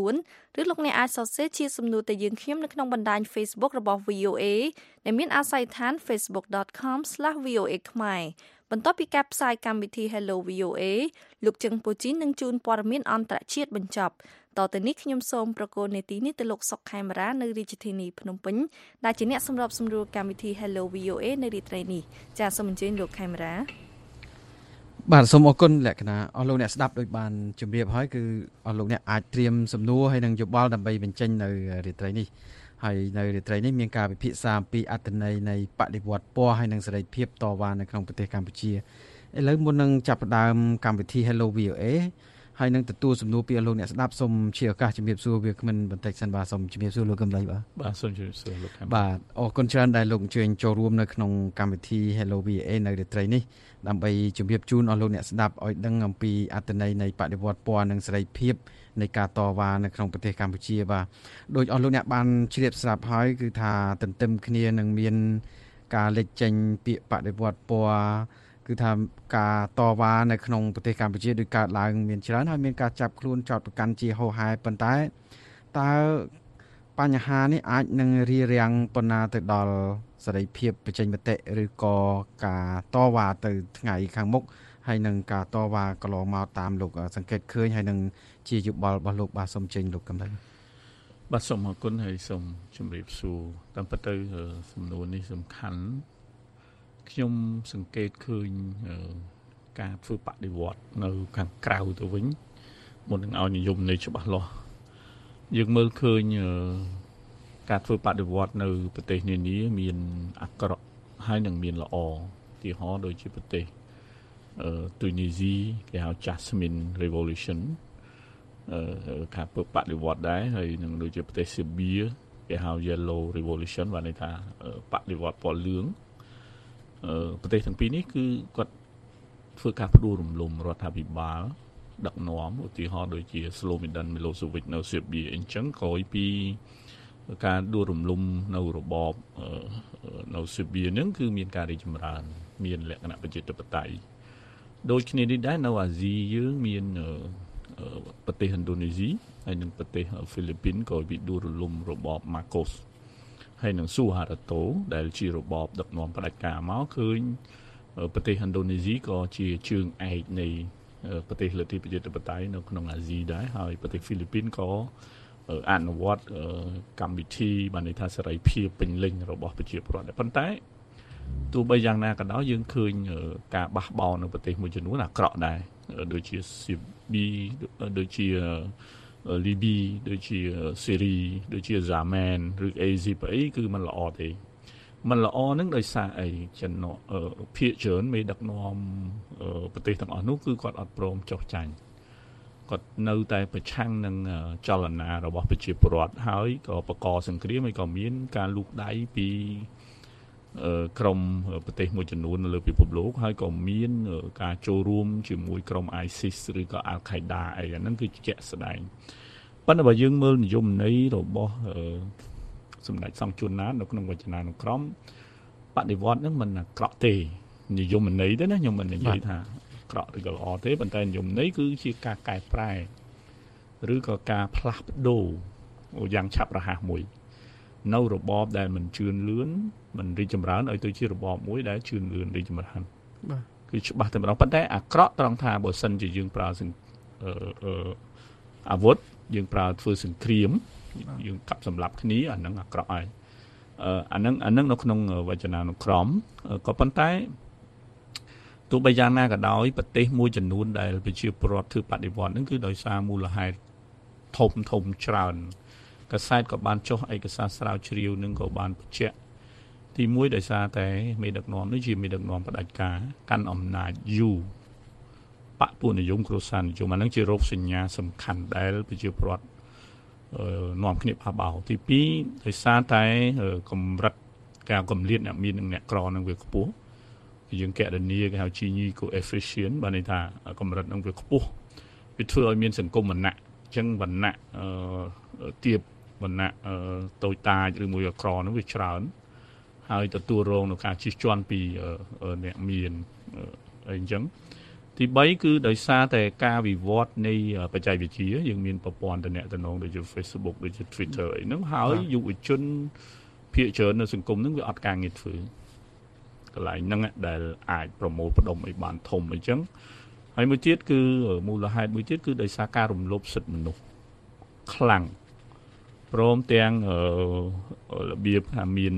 94ឬលោកអ្នកអាចសរសេរជាសំណួរទៅយើងខ្ញុំនៅក្នុងបណ្ដាញ Facebook របស់ VOA ដែលមានអាស័យដ្ឋាន facebook.com/VOA ខ្មែរបន្ទាប់ពីការផ្សាយកម្មវិធី Hello VOA លោកជឹងពូជីននឹងជូនព័ត៌មានអន្តរជាតិបញ្ចប់តទៅនេះខ្ញុំសូមប្រកូលនេតិនេះទៅលោកសុកខេមរានៅរាជធានីភ្នំពេញដែលជាអ្នកសម្របសម្រួលកម្មវិធី Hello VOA នៅរាត្រីនេះចាសសូមអញ្ជើញលោកខេមរាបាទសូមអរគុណលក្ខណៈអស់លោកអ្នកស្ដាប់ដោយបានជម្រាបហើយគឺអស់លោកអ្នកអាចត្រៀមសំណួរហើយនឹងយោបល់ដើម្បីបញ្ចេញនៅរាត្រីនេះហើយនៅរាត្រីនេះមានការពិភាក្សាអំពីអត្ថន័យនៃបដិវត្តពណ៌ហើយនិងសេរីភាពតវ៉ានៅក្នុងប្រទេសកម្ពុជាឥឡូវមុននឹងចាប់ផ្ដើមកម្មវិធី Hello VOA ហើយនឹងទទួលសំណួរពីលោកអ្នកស្ដាប់សូមជាឱកាសជំរាបសួរវាគ្មិនបន្តិចសិនបាទសូមជំរាបសួរលោកកំឡៃបាទសូមជំរាបសួរលោកខាំបាទអរគុណច្រើនដែលលោកអញ្ជើញចូលរួមនៅក្នុងកម្មវិធី Hello VOA នៅរាត្រីនេះដើម្បីជំរាបជូនអស់លោកអ្នកស្ដាប់ឲ្យដឹងអំពីអត្ថន័យនៃបដិវត្តពណ៌និងសេរីភាពនៃការតវ៉ានៅក្នុងប្រទេសកម្ពុជាបាទដោយអស់លោកអ្នកបានជ្រាបស្រាប់ហើយគឺថាទន្ទឹមគ្នានឹងមានការលេចចេញពាក្យបដិវត្តពណ៌គឺថាការតវ៉ានៅក្នុងប្រទេសកម្ពុជាដោយកើតឡើងមានច្រើនហើយមានការចាប់ខ្លួនចោទប្រកាន់ជាហូរហែប៉ុន្តែតើបញ្ហានេះអាចនឹងរារាំងប៉ុណ្ណាទៅដល់សេរីភាពបញ្ចេញមតិឬក៏ការតវ៉ាទៅថ្ងៃខាងមុខហើយនឹងការតវ៉ាកន្លងមកតាមលោកសង្កេតឃើញហើយនឹងជាយោបល់របស់លោកបាទសូមចេញលោកកំឡុងបាទសូមអរគុណហើយសូមជម្រាបសួរតាមពិតទៅសំណួរនេះសំខាន់ខ្ញុំសង្កេតឃើញការធ្វើបដិវត្តនៅខាងក្រៅទៅវិញមុននឹងឲ្យនិយមន័យច្បាស់លាស់យើងមើលឃើញការធ្វើបដិវត្តនៅប្រទេសនានាមានអាក្រក់ហើយនឹងមានល្អឧទាហរណ៍ដូចជាប្រទេសទូនីស៊ីគេហៅ Jasmine Revolution ការធ្វើបដិវត្តដែរហើយនឹងដូចជាប្រទេសសេបៀគេហៅ Yellow Revolution បានន័យថាបដិវត្តពណ៌លឿងប្រទេសទាំងពីរនេះគឺគាត់ធ្វើការផ្ដួលរំលំរដ្ឋាភិបាលដឹកនាំឧទាហរណ៍ដូចជា Slobodan Milosevic នៅសេបៀអញ្ចឹងក្រោយពីការដួលរំលំនៅរបបនៅសេបៀហ្នឹងគឺមានការរីកចម្រើនមានលក្ខណៈប្រជាធិបតេយ្យដូចគ្នានេះដែរនៅអាស៊ីយើងមានប្រទេសឥណ្ឌូនេស៊ីហើយនិងប្រទេសហ្វីលីពីនក៏bịដួលរលំរបបម៉ាកូសហើយនឹងស៊ូហារ៉ាតូដែលជារបបដឹកនាំផ្ដាច់ការមកឃើញប្រទេសឥណ្ឌូនេស៊ីក៏ជាជើងឯកនៃប្រទេសលទ្ធិប្រជាធិបតេយ្យនៅក្នុងអាស៊ីដែរហើយប្រទេសហ្វីលីពីនក៏អនុវត្តកម្មវិធីបានន័យថាសេរីភាពពេញលេញរបស់ប្រជាពលរដ្ឋដែរប៉ុន្តែទោះបីយ៉ាងណាក៏ដោយយើងឃើញការបះបោរនៅប្រទេសមួយចំនួនអាក្រក់ដែរដូចជាស៊ីប៊ីដូចជាលីប៊ីដូចជាសេរីដូចជាហ្សាមែនឬអេស៊ីបអីគឺมันល្អទេมันល្អហ្នឹងដោយសារអីចំណុចភាគច្រើនមេដឹកនាំប្រទេសទាំងអស់នោះគឺគាត់អត់ព្រមចុះចាញ់គាត់នៅតែប្រឆាំងនឹងចលនារបស់ប្រជាពលរដ្ឋហើយក៏បង្កសង្គ្រាមហើយក៏មានការលូកដៃពីក្រុមប្រទេសមួយចំនួននៅលើពិភពលោកហើយក៏មានការចូលរួមជាមួយក្រុម ISIS ឬក៏ Al-Qaeda អីអាហ្នឹងគឺជាក់ស្ដែងប៉ុន្តែបើយើងមើលនិយមន័យរបស់សម្ដេចសង្ឃជួនណាតនៅក្នុងវចនានុក្រមបដិវត្តន៍ហ្នឹងមិនអាក្រក់ទេនិយមន័យទេណាខ្ញុំមិននិយាយថាអាក្រក់ឬក៏ល្អទេប៉ុន្តែនិយមន័យគឺជាការកែប្រែឬក៏ការផ្លាស់ប្ដូរយ៉ាងឆាប់រហ័សមួយនៅរបបដែលមិនជឿនលឿនមិនរីកចម្រើនឲ្យទៅជារបបមួយដែលជឿនលឿនរីកចម្រើនបាទគឺច្បាស់តែម្ដងប៉ុន្តែអាក្រក់ត្រង់ថាបើសិនជាយើងប្រើអាវុធយើងប្រើធ្វើសង្គ្រាមយើងកាប់សម្លាប់គ្នាអាហ្នឹងអាក្រក់ហើយអាហ្នឹងនៅក្នុងវចនានុក្រមក៏ប៉ុន្តែទោះបីយ៉ាងណាក៏ដោយប្រទេសមួយចំនួនដែលប្រជាពលរដ្ឋធ្វើបដិវត្តន៍ហ្នឹងគឺដោយសារមូលហេតុធំច្រើនកាសែតក៏បានចុះឯកសារស្រាវជ្រាវនឹងក៏បានបញ្ជាក់ទីមួយដោយសារតែមេដឹកនាំនេះជាមេដឹកនាំផ្ដាច់ការកាន់អំណាចយូរបកពួកនិយមគ្រួសារនិយមអានឹងជារោគសញ្ញាសំខាន់ដែលប្រជាពលរដ្ឋនាំគ្នាបះបោទី2ដោយសារតែកម្រិតការកម្រិតអ្នកមាននិងអ្នកក្រនឹងវាខ្ពស់យើងកណនាគេហៅ Gini coefficient បានន័យថាកម្រិតនឹងវាខ្ពស់វាធ្វើឲ្យមានសង្គមវណ្ណៈអញ្ចឹងវណ្ណៈទាបវណ្ណៈតូចតាចឬមួយអក្រនោះវាច្រើនហើយទទួលរងនឹងការជិះជាន់ពីអ្នកមានអីអញ្ចឹងទី3គឺដោយសារតែការវិវត្តនៃបច្ចេកវិទ្យាយើងមានប្រព័ន្ធទំនាក់ទំនងដូចជា Facebook ដូចជា Twitter អីហ្នឹងហើយយុវជនភាគច្រើននៅសង្គមហ្នឹងវាអត់ការងារធ្វើកន្លែងហ្នឹងដែលអាចប្រមូលផ្ដុំឲ្យបានធំអីចឹងហើយមួយទៀតគឺមូលហេតុមួយទៀតគឺដោយសារការរំលោភសិទ្ធិមនុស្សខ្លាំងព្រមទាំងរបៀបថាមាន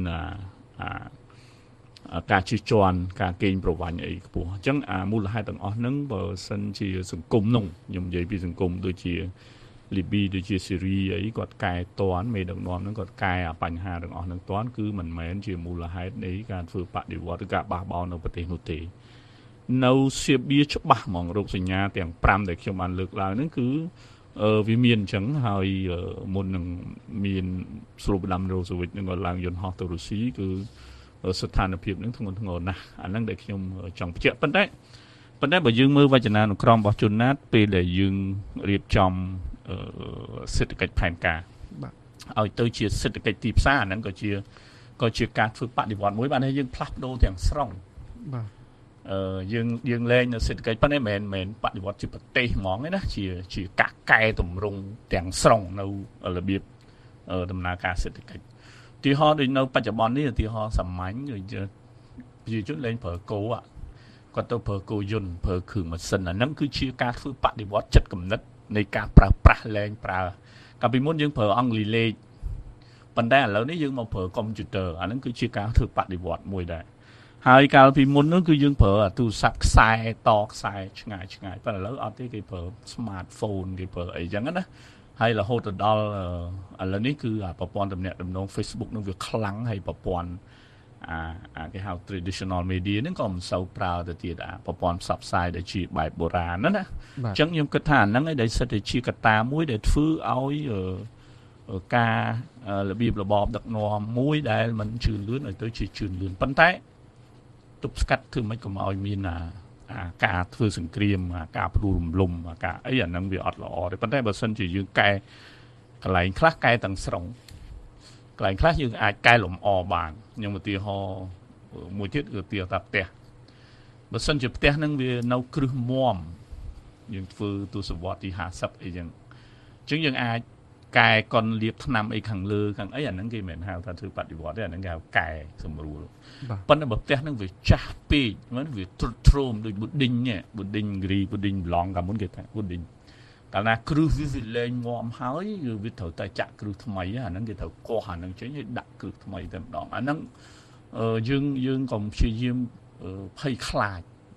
ការជិះជាន់ការកេងប្រវ័ញ្ចអីខ្ពស់អញ្ចឹងមូលហេតុទាំងអស់ហ្នឹងបើសិនជាសង្គមនោះខ្ញុំនិយាយពីសង្គមដូចជាលីប៊ីដូចជាសេរីអីគាត់កែតន់មេដឹកនាំហ្នឹងគាត់កែបញ្ហាទាំងអស់ហ្នឹងតន់គឺមិនមែនជាមូលហេតុនៃការធ្វើបដិវត្តឬការបះបោរនៅប្រទេសនោះទេនៅសៀបបៀច្បាស់ហ្មងរោគសញ្ញាទាំង5ដែលខ្ញុំបានលើកឡើងហ្នឹងគឺវាមានអញ្ចឹងហើយមុននឹងមានស្រូបដាំរ៉ូសូវិចនឹងក៏ឡើងយន្តហោះទៅរុស្ស៊ីគឺស្ថានភាពនឹងធ្ងន់ធ្ងរណាស់អាហ្នឹងដែលខ្ញុំចង់បញ្ជាក់ប៉ុន្តែបើយើងមើលវចនានុក្រមរបស់ជនណាតពេលដែលយើងរៀបចំសេដ្ឋកិច្ចផែនការឲ្យទៅជាសេដ្ឋកិច្ចទីផ្សារអាហ្នឹងក៏ជាការធ្វើបដិវត្តន៍មួយបានហើយយើងផ្លាស់ប្ដូរទាំងស្រុងបាទយើងលែងនៅសេដ្ឋកិច្ចប៉ុន្តែមិនមែនបដិវត្តន៍ជាប្រទេសហ្មងទេណាជាការកែតម្រង់ទាំងស្រុងនៅរបៀបដំណើរការសេដ្ឋកិច្ចឧទាហរណ៍ដូចនៅបច្ចុប្បន្ននេះឧទាហរណ៍សាមញ្ញដូចប្រជាជនលែងប្រើគោគាត់ទៅប្រើគោយន្តប្រើគ្រឿងម៉ាស៊ីនអាហ្នឹងគឺជាការធ្វើបដិវត្តន៍ចិត្តគំនិតនៃការប្រើប្រាស់លែងប្រើកាលពីមុនយើងប្រើអង់គ្លេសលេខប៉ុន្តែឥឡូវនេះយើងមកប្រើកុំព្យូទ័រអាហ្នឹងគឺជាការធ្វើបដិវត្តន៍មួយដែរហើយកាលពីមុននោះគឺយើងប្រើទូរស័ព្ទខ្សែឆ្ងាយប៉ុន្តែឥឡូវអត់ទេគេប្រើ smartphone គេប្រើអីចឹងណាហើយរហូតទៅដល់ឥឡូវនេះគឺប្រព័ន្ធទំនាក់ទំនង Facebook នឹងវាខ្លាំងហើយប្រព័ន្ធគេហៅ traditional media ហ្នឹងក៏មិនសូវប្រើទៅទៀតប្រព័ន្ធផ្សព្វផ្សាយដែលជាបែបបុរាណណាអញ្ចឹងខ្ញុំគិតថាហ្នឹងឯងដែលសិតតែជាកត្តាមួយដែលធ្វើឲ្យការរបៀបរបបដឹកនាំមួយដែលមិនជឿនលឿនឲ្យទៅជាជឿនលឿនប៉ុន្តែទប់ស្កាត់ធ្វើម៉េចកុំឲ្យមានការធ្វើសង្គ្រាមការផ្ដួលរំលំការអីអាហ្នឹងវាអត់ល្អទេប៉ុន្តែបើសិនជាយើងកែកន្លែងខ្លះកែទាំងស្រុងកន្លែងខ្លះយើងអាចកែលម្អបានខ្ញុំឧទាហរណ៍មួយទៀតគឺទីថាផ្ទះបើសិនជាផ្ទះហ្នឹងវានៅគ្រឹះមាំយើងធ្វើទសវត្សរ៍ទី50អីចឹងយើងអាចកែកុនលាបថ្នាំអីខាងលើខាងអីអាហ្នឹងគេមិនហៅថាធ្វើបដិវត្តទេអាហ្នឹងគេហៅកែសម្រួលប៉ុន្តែបើផ្ទះហ្នឹងវាចាស់ពេកហ្នឹងវាទ្រុឌទ្រោមដូចប៊ូឌីងហ្គ្រីប៊ូឌីងប្លង់កាលមុនគេថាប៊ូឌីងកាលណាគ្រឹះវាលែងងាប់ហើយវាត្រូវតែចាក់គ្រឹះថ្មីអាហ្នឹងគេត្រូវកោះអាហ្នឹងចេញឲ្យដាក់គ្រឹះថ្មីតែម្ដងអាហ្នឹងយើងកុំព្យាយាមភ័យខ្លាច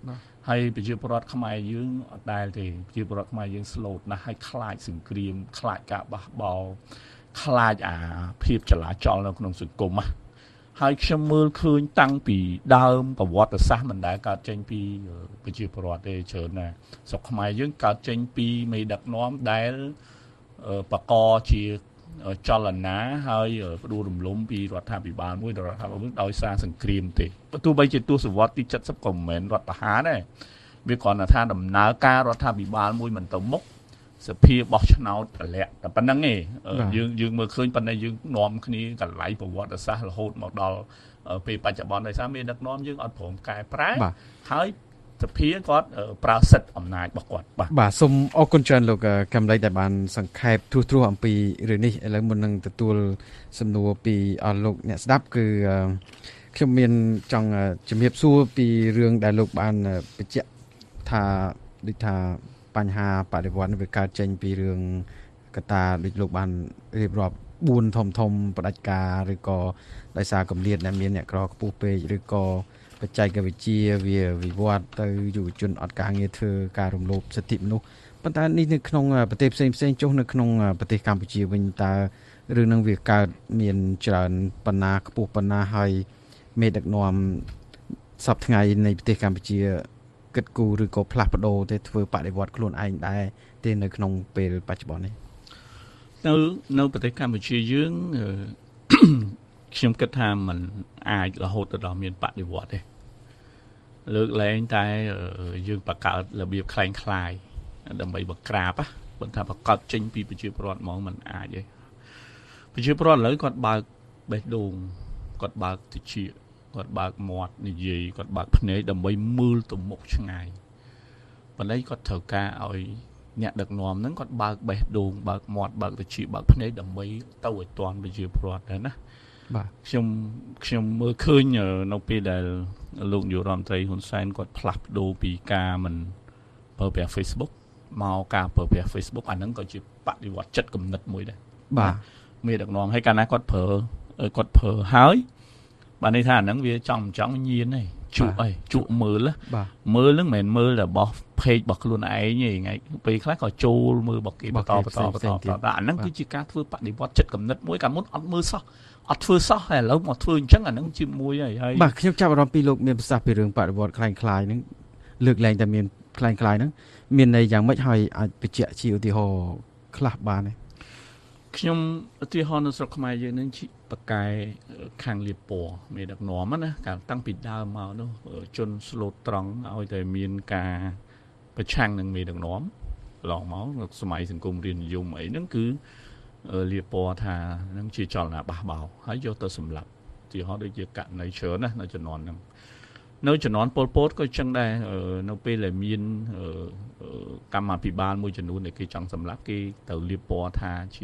ហើយប្រជាពលរដ្ឋខ្មែរយើងអត់ដែលទេប្រជាពលរដ្ឋខ្មែរយើង slow ណាស់ហើយខ្លាចសង្គ្រាមខ្លាចការបះបោរខ្លាចអាភាពចលាចលនៅក្នុងសង្គមណាហើយខ្ញុំមើលឃើញតាំងពីដើមប្រវត្តិសាស្ត្រមិនដែលកើតចេញពីប្រជាពលរដ្ឋទេច្រើនណាស់ស្រុកខ្មែរយើងកើតចេញពីមេដឹកនាំដែលបកជាចលនាហើយផ្ដួលរំលំពីរដ្ឋាភិបាលមួយដល់រដ្ឋាភិបាលមួយដោយសារសង្គ្រាមទេទោះបីជាទសវត្សរ៍ទី70ក៏មិនមែនរដ្ឋប្រហារដែរវាគ្រាន់តែថាដំណើរការរដ្ឋាភិបាលមួយមិនទៅមុខសភាបោះឆ្នោតតម្លាក់តែប៉ុណ្្នឹងឯងយើងមើលឃើញប៉ុន្តែយើងនាំគ្នាកន្លែងប្រវត្តិសាស្ត្ររហូតមកដល់ពេលបច្ចុប្បន្នដោយសារមានដឹកនាំយើងអត់ព្រមកែប្រែហើយសភាគាត់ប្រើសិទ្ធិអំណាចរបស់គាត់បាទសូមអរគុណច្រើនលោកកំឡៃដែលបានសង្ខេបទ្រួសអំពីរឿងនេះឥឡូវមុននឹងទទួលសំណួរពីអស់លោកអ្នកស្ដាប់គឺខ្ញុំមានចង់ជំរាបសួរពីរឿងដែលលោកបានបញ្ជាក់ថាដូចថាបញ្ហាបដិវត្តន៍វាកើតចេញពីរឿងកត្តាដូចលោកបានរៀបរាប់4ធំផ្ដាច់ការឬក៏ដោយសារកម្រិតដែលមានអ្នកក្រខ្ពស់ពេកឬក៏បច្ចេកវិទ្យាវាវិវត្តទៅយុវជនអត់ការងារធ្វើការរំលោភសិទ្ធិមនុស្សប៉ុន្តែនេះនៅក្នុងប្រទេសផ្សេងចុះនៅក្នុងប្រទេសកម្ពុជាវិញតើរឿងនឹងវាកើតមានច្រើនបណ្ណាខ្ពស់បណ្ណាហើយមេដឹកនាំសពថ្ងៃនៃប្រទេសកម្ពុជាគិតគូរឬក៏ផ្លាស់ប្ដូរទៅធ្វើបដិវត្តន៍ខ្លួនឯងដែរទេនៅក្នុងពេលបច្ចុប្បន្ននេះនៅប្រទេសកម្ពុជាយើងខ្ញុំគិតថាมันអាចរហូតទៅដល់មានបដិវត្តន៍ទេលើកលែងតែយើងបង្កើតរបៀបคล้ายៗដើម្បីបង្ក្រាបប៉ុន្តែបង្កើតចេញពីប្រជាពលរដ្ឋហ្មងมันអាចទេប្រជាពលរដ្ឋឥឡូវគាត់បើកបេះដូងគាត់បើកតិចគាត់បើកមាត់និយាយគាត់បើកភ្នែកដើម្បីមើលទៅមុខឆ្ងាយប៉ុន្តែគាត់ត្រូវការឲ្យអ្នកដឹកនាំហ្នឹងគាត់បើកបេះដូងបើកមាត់បើកតិចបើកភ្នែកដើម្បីទៅឲ្យទាន់ប្រជាពលរដ្ឋដែរណាបាទខ្ញុំមើលឃើញនៅពេលដែលលោកនាយករដ្ឋមន្ត្រីហ៊ុនសែនគាត់ផ្លាស់ប្ដូរពីការមិនប្រើប្រាស់ Facebook មកការប្រើប្រាស់ Facebook អាហ្នឹងក៏ជាបដិវត្តចិត្តគំនិតមួយដែរបាទមានដឹកនាំឲ្យកាលណាគាត់ប្រើហើយបាទន័យថាអាហ្នឹងវាចង់ញៀនហើយជក់មើលហ្នឹងមិនមែនមើលរបស់ page របស់ខ្លួនឯងទេថ្ងៃពេលខ្លះក៏ចូលមើលរបស់គេបន្តតែអាហ្នឹងគឺជាការធ្វើបដិវត្តចិត្តគំនិតមួយកាលមុនអត់មើលសោះអត់ធ្វើសោះហើយឥឡូវមកធ្វើអញ្ចឹងអាហ្នឹងជាមួយហើយបាទខ្ញុំចាប់អារម្មណ៍ពីលោកមានប្រសាសន៍ពីរឿងបដិវត្តន៍คล้ายៗហ្នឹងលើកលែងតែមានคล้ายៗហ្នឹងមានន័យយ៉ាងម៉េចហើយអាចបញ្ជាក់ជាឧទាហរណ៍ខ្លះបានទេខ្ញុំឧទាហរណ៍នៅស្រុកខ្មែរយើងនឹងបកែខាងលៀបពណ៌មានដឹកនាំណាកាលតាំងពីដើមមកនោះជនស្លូតត្រង់ឲ្យតែមានការប្រឆាំងនឹងមេដឹកនាំកន្លងមកសម័យសង្គមរាស្ត្រនិយមអីហ្នឹងគឺលៀបពណ៌ថានឹងជាចលនាបះបោរហើយយកទៅសម្លាប់ឧទាហរណ៍ដូចជាករណីច្រើនណានៅជំនាន់ហ្នឹងនៅជំនាន់ប៉ុលពតក៏អញ្ចឹងដែរនៅពេលដែលមានកម្មាភិបាលមួយចំនួនដែលគេចង់សម្លាប់គេទៅលៀបពណ៌ថាជា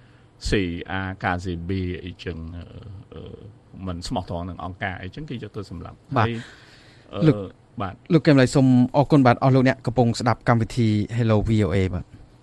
CAKZB អីចឹងមិនស្មោះត្រង់នឹងអង្គការអីចឹងគេយកទៅសម្លាប់ហើយបាទលោកកែមលៃសូមអរគុណបាទអស់លោកអ្នកកំពុងស្ដាប់កម្មវិធី Hello VOA បាទ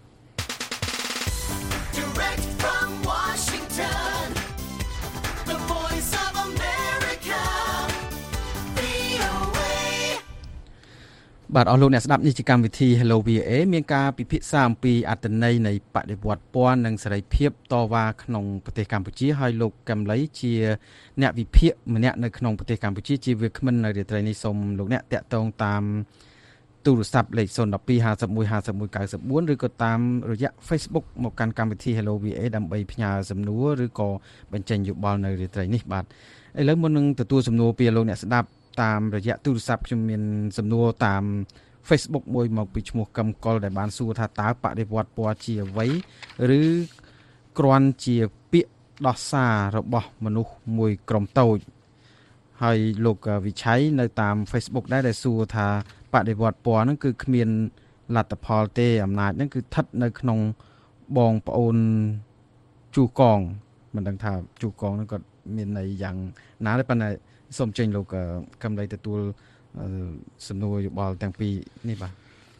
បាទអស់លោកអ្នកស្ដាប់នេះជាកម្មវិធី Hello VOA មានការពិភាក្សាអំពីអត្ថន័យនៃបដិវត្តន៍ពណ៌និងសេរីភាពតវ៉ាក្នុងប្រទេសកម្ពុជាហើយលោកកែមលីជាអ្នកវិភាគម្នាក់នៅក្នុងប្រទេសកម្ពុជាជាវាគ្មិននៅរាត្រីនេះសូមលោកអ្នកតាក់ទងតាមទូរស័ព្ទលេខ012 51 51 94ឬក៏តាមរយៈ Facebook មកកាន់កម្មវិធី Hello VA ដើម្បីផ្ញើសំណួរឬក៏បញ្ចេញយោបល់នៅរាត្រីនេះបាទឥឡូវមុននឹងទទួលសំណួរពីលោកអ្នកស្ដាប់តាមរយៈទូរស័ព្ទខ្ញុំមានសំណួរតាម Facebook មួយមកពីឈ្មោះកឹមកុលដែលបានសួរថាតើបដិវត្តន៍ពណ៌ជាអ្វីឬគ្រាន់ជាពាក្យដោះសាររបស់មនុស្សមួយក្រុមតូចហើយលោកវិឆ័យនៅតាម Facebook ដែរដែលសួរថាបដិវត្តន៍ពណ៌ហ្នឹងគឺគ្មានលទ្ធផលទេអំណាចហ្នឹងគឺស្ថិតនៅក្នុងបងប្អូនជូកងមិនដឹងថាជូកងហ្នឹងគាត់មានន័យយ៉ាងណាទេប៉ុន្តែសូមចេញលោកកំឡៃទទួលសំណួរយោបល់ទាំងពីរនេះបាទ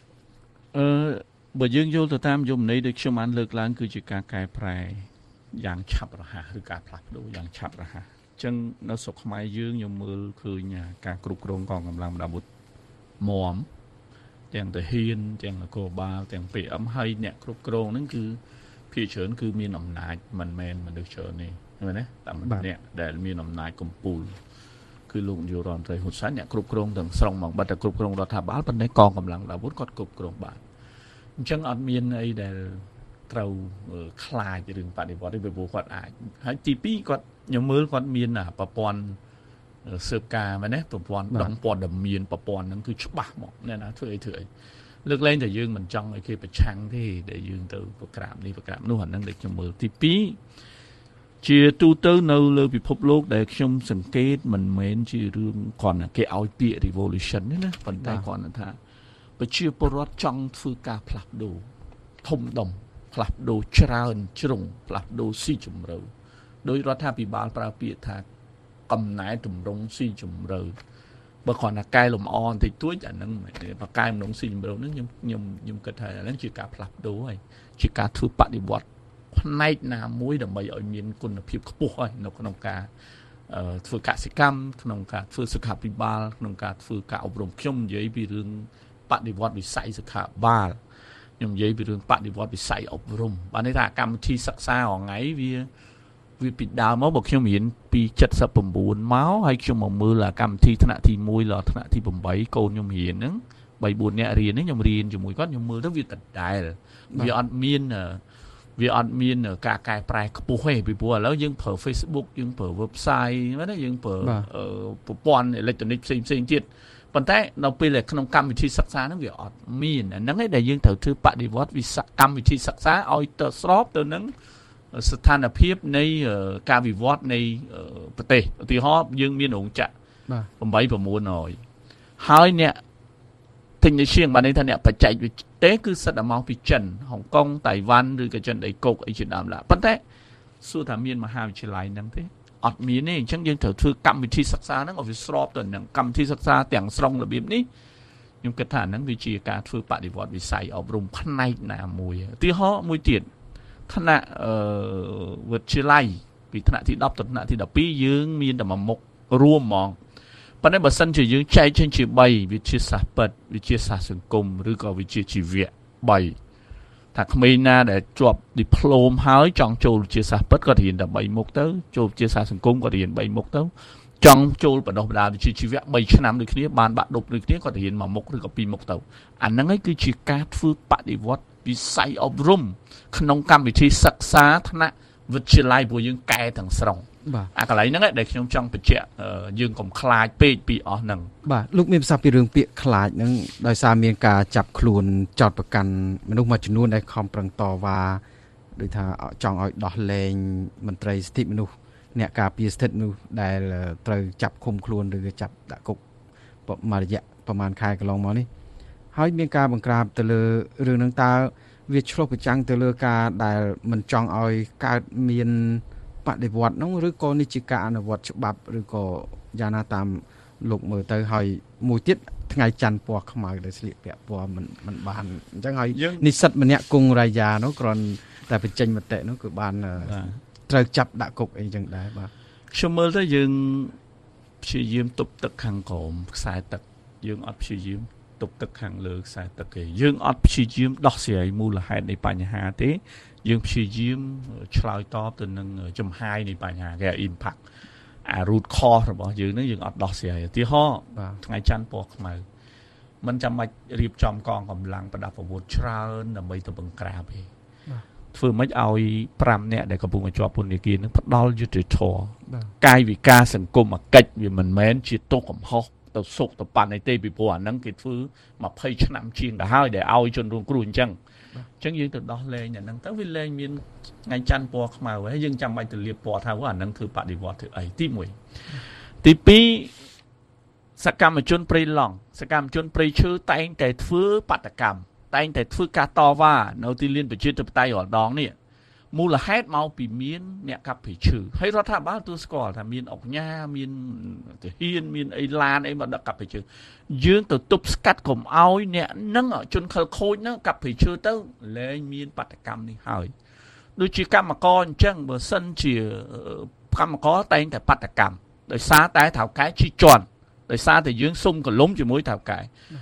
បើយើងយល់ទៅតាមយមន័យដូចខ្ញុំបានលើកឡើងគឺជាការកែប្រែយ៉ាងឆាប់រហ័សឬការផ្លាស់ប្ដូរយ៉ាងឆាប់រហ័សអញ្ចឹងនៅស្រុកខ្មែរយើងខ្ញុំមើលឃើញការគ្រប់គ្រងកងកម្លាំងប្រដាប់អាវុធមាំទាំងទាហានទាំងនគរបាលទាំង PM ហើយអ្នកគ្រប់គ្រងហ្នឹងគឺភាគច្រើនគឺមានអំណាចមិនមែនមនុស្សច្រើនទេឃើញទេតាមអ្នកដែលមានអំណាចកំពូលគឺលោកនាយករដ្ឋមន្ត្រីហ៊ុនសែនអ្នកគ្រប់គ្រងទាំងស្រុងមកបាត់តែគ្រប់គ្រងរដ្ឋាភិបាលប៉ុន្តែកងកម្លាំងអាវុធគាត់គ្រប់គ្រងបានអញ្ចឹងអត់មានអីដែលត្រូវខ្លាចរឿងបដិវត្តទេពីព្រោះគាត់អាចហើយទី2គាត់ខ្ញុំមើលគាត់មានប្រព័ន្ធស៊ើបការមែនទេប្រព័ន្ធដងព័ត៌មានប្រព័ន្ធហ្នឹងគឺច្បាស់មកអ្នកណាធ្វើអីលើកលែងតែយើងមិនចង់ឲ្យគេប្រឆាំងទេដែលយើងទៅប្រក្រាបនេះប្រក្រាបនោះអាហ្នឹងដែលខ្ញុំមើលទី2ជាទូទៅនៅលើពិភពលោកដែលខ្ញុំសង្កេតមិនមែនជារឿងគ្រាន់តែគេឲ្យពាក្យ revolution ទេណាប៉ុន្តែគ្រាន់តែថាប្រជាពលរដ្ឋចង់ធ្វើការផ្លាស់ប្ដូរធំដុំផ្លាស់ប្ដូរច្រើនជ្រុងផ្លាស់ប្ដូរស៊ីជម្រៅដោយរដ្ឋាភិបាលប្រើពាក្យថាកំណែតម្រង់ស៊ីជម្រៅបើគ្រាន់តែកែលម្អបន្តិចតួចអាហ្នឹងបើកែតម្រង់ស៊ីជម្រៅហ្នឹងខ្ញុំគិតថាអាហ្នឹងជាការផ្លាស់ប្ដូរហើយជាការធ្វើបដិវត្តផ្នែកណាមួយដើម្បីឲ្យមានគុណភាពខ្ពស់ហើយនៅក្នុងការធ្វើកសិកម្មក្នុងការធ្វើសុខាភិបាលក្នុងការធ្វើការអប់រំខ្ញុំនិយាយពីរឿងបដិវត្តវិស័យសុខាភិបាលខ្ញុំនិយាយពីរឿងបដិវត្តវិស័យអប់រំបានន័យថាកម្មវិធីសិក្សារាល់ថ្ងៃវាពីដើមមកបើខ្ញុំរៀនពី79មកហើយខ្ញុំមកមើលកម្មវិធីថ្នាក់ទី1ដល់ថ្នាក់ទី8កូនខ្ញុំរៀនហ្នឹង 3-4 នាក់រៀនហ្នឹងខ្ញុំរៀនជាមួយគាត់ខ្ញុំមើលទៅវាដដែលវាអត់មានការកែប្រែខ្ពស់ទេពីព្រោះឥឡូវយើងប្រើ Facebook យើងប្រើ website មែនទេយើងប្រើប្រព័ន្ធអេឡិចត្រូនិកផ្សេងទៀតប៉ុន្តែនៅពេលក្នុងកម្មវិធីសិក្សាហ្នឹងវាអត់មានអាហ្នឹងឯងដែលយើងត្រូវធ្វើបដិវត្តវិស័យកម្មវិធីសិក្សាឲ្យទៅស្របទៅនឹងស្ថានភាពនៃការវិវត្តនៃប្រទេសឧទាហរណ៍យើងមានរោងចក្រ 8-900 ហើយអ្នកទិញនៅជាងបានន័យថាអ្នកបច្ចេកវិទ្យាគឺសិតតែមកពីចិនហុងកុងតៃវ៉ាន់ឬក៏ចិនដីគោកអីជាដើមឡើយប៉ុន្តែសួរថាមានមហាវិទ្យាល័យហ្នឹងទេអត់មានទេអញ្ចឹងយើងត្រូវធ្វើកម្មវិធីសិក្សាហ្នឹងឲ្យវាស្របទៅនឹងកម្មវិធីសិក្សាទាំងស្រុងរបៀបនេះខ្ញុំគិតថាហ្នឹងវាជាការធ្វើបដិវត្តវិស័យអប់រំផ្នែកណាមួយឧទាហរណ៍មួយទៀតថ្នាក់វិទ្យាល័យពីថ្នាក់ទី10ដល់ថ្នាក់ទី12យើងមានតែមួយមុខរួមហ្មងប៉ុន្តែបើសិនជាយើងចែកចេញជា3វិទ្យាសាស្ត្រពិតវិទ្យាសាស្ត្រសង្គមឬក៏វិទ្យាជីវៈ3ថាក្មេងណាដែលជាប់ diploma ហើយចង់ចូលវិទ្យាសាស្ត្រពិតគាត់រៀនតែ3មុខទៅចូលវិទ្យាសាស្ត្រសង្គមគាត់រៀន3មុខទៅចង់ចូលបណ្ដុះបណ្ដាលវិជ្ជាជីវៈ3ឆ្នាំដូចគ្នាបានបាក់ឌុបដូចគ្នាគាត់រៀន1មុខឬក៏2មុខទៅអាហ្នឹងឯងគឺជាការធ្វើបដិវត្តវិស័យអប់រំក្នុងកម្មវិធីសិក្សាថ្នាក់វិទ្យាល័យព្រោះយើងកែទាំងស្រុងអាកន្លែងហ្នឹងដែលខ្ញុំចង់បញ្ជាក់យើងកុំខ្លាចពេកពីអស់ហ្នឹងបាទលោកមានប្រសាសន៍ពីរឿងពាក្យខ្លាចហ្នឹងដោយសារមានការចាប់ខ្លួនចោទប្រកាន់មនុស្សមួយចំនួនដែលខំប្រឹងតវ៉ាដូចថាចង់ឲ្យដោះលែងមន្ត្រីសិទ្ធិមនុស្សអ្នកការពារសិទ្ធិមនុស្សដែលត្រូវចាប់ឃុំខ្លួនឬក៏ចាប់ដាក់គុកមួយរយៈប្រហែលខែកន្លងមកនេះហើយមានការបង្ក្រាបទៅលើរឿងហ្នឹងតើវាឆ្លុះបញ្ចាំងទៅលើការដែលមិនចង់ឲ្យកើតមានបដិវត្តន៍ហ្នឹងឬក៏នេះជាការអនុវត្តច្បាប់ឬក៏យ៉ាងណាតាមលោកមើលទៅហើយមួយទៀតថ្ងៃច័ន្ទពណ៌ខ្មៅដែលស្លៀកពាក់ពណ៌មិនបានអញ្ចឹងហើយនិស្សិតម្នាក់គង់រាយានោះគ្រាន់តែបញ្ចេញមតិនោះគឺបានត្រូវចាប់ដាក់គុកអីចឹងដែរបាទខ្ញុំមើលទៅយើងព្យាយាមទប់ទឹកខាងក្រោមខ្សែទឹកយើងអត់ព្យាយាមទប់ទឹកខាងលើខ្សែទឹកទេយើងអត់ព្យាយាមដោះស្រាយមូលហេតុនៃបញ្ហាទេយើងព្យាយាមឆ្លើយតបទៅនឹងចំហាយនៃបញ្ហាគេ impact អា root cause របស់យើងហ្នឹងយើងអត់ដោះស្រាយឧទាហរណ៍ថ្ងៃច័ន្ទពណ៌ខ្មៅមិនចាំបាច់រៀបចំកងកម្លាំងប្រដាប់អាវុធច្រើនដើម្បីទៅបង្ក្រាបទេធ្វើម៉េចឲ្យ5នាក់ដែលកំពុងជាប់ពន្ធនាគារនឹងផ្ដាល់យុត្តិធម៌កាយវិការសង្គមកិច្ចវាមិនមែនជាទោសកំហុសទៅសុខទៅប៉ាន់អីទេពីព្រោះអាហ្នឹងគេធ្វើ20ឆ្នាំជាងទៅហើយដែលឲ្យជនរងគ្រោះអញ្ចឹងយើងទៅដោះលែងអាហ្នឹងទៅវាលែងមានថ្ងៃច័ន្ទពណ៌ខ្មៅហើយយើងចាំបាច់ទៅលាបពណ៌ថាអាហ្នឹងធ្វើបដិវត្តធ្វើអីទី1ទី2សកម្មជនព្រៃឡង់សកម្មជនព្រៃឈើតែងតែធ្វើបាតកម្មតែងតែធ្វើការតវ៉ានៅទីលានប្រជាធិបតេយ្យរាល់ដងនេះមូលហេតុមកពីមានអ្នកកាប់ព្រៃឈើហើយរដ្ឋាភិបាលទទួលស្គាល់ថាមានអង្គញាមានទាហានមានអីឡានអីមកដឹកកាប់ព្រៃឈើយើងទៅទប់ស្កាត់កុំឲ្យអ្នកហ្នឹងជនខិលខូចហ្នឹងកាប់ព្រៃឈើទៅលែងមានបាតកម្មនេះហើយដូចជាកម្មករអញ្ចឹងបើសិនជាកម្មករតែងតែបាតកម្មដោយសារតែថៅកែជីជន់ដោយសារតែយើងសុំកលុំជាមួយថៅកែ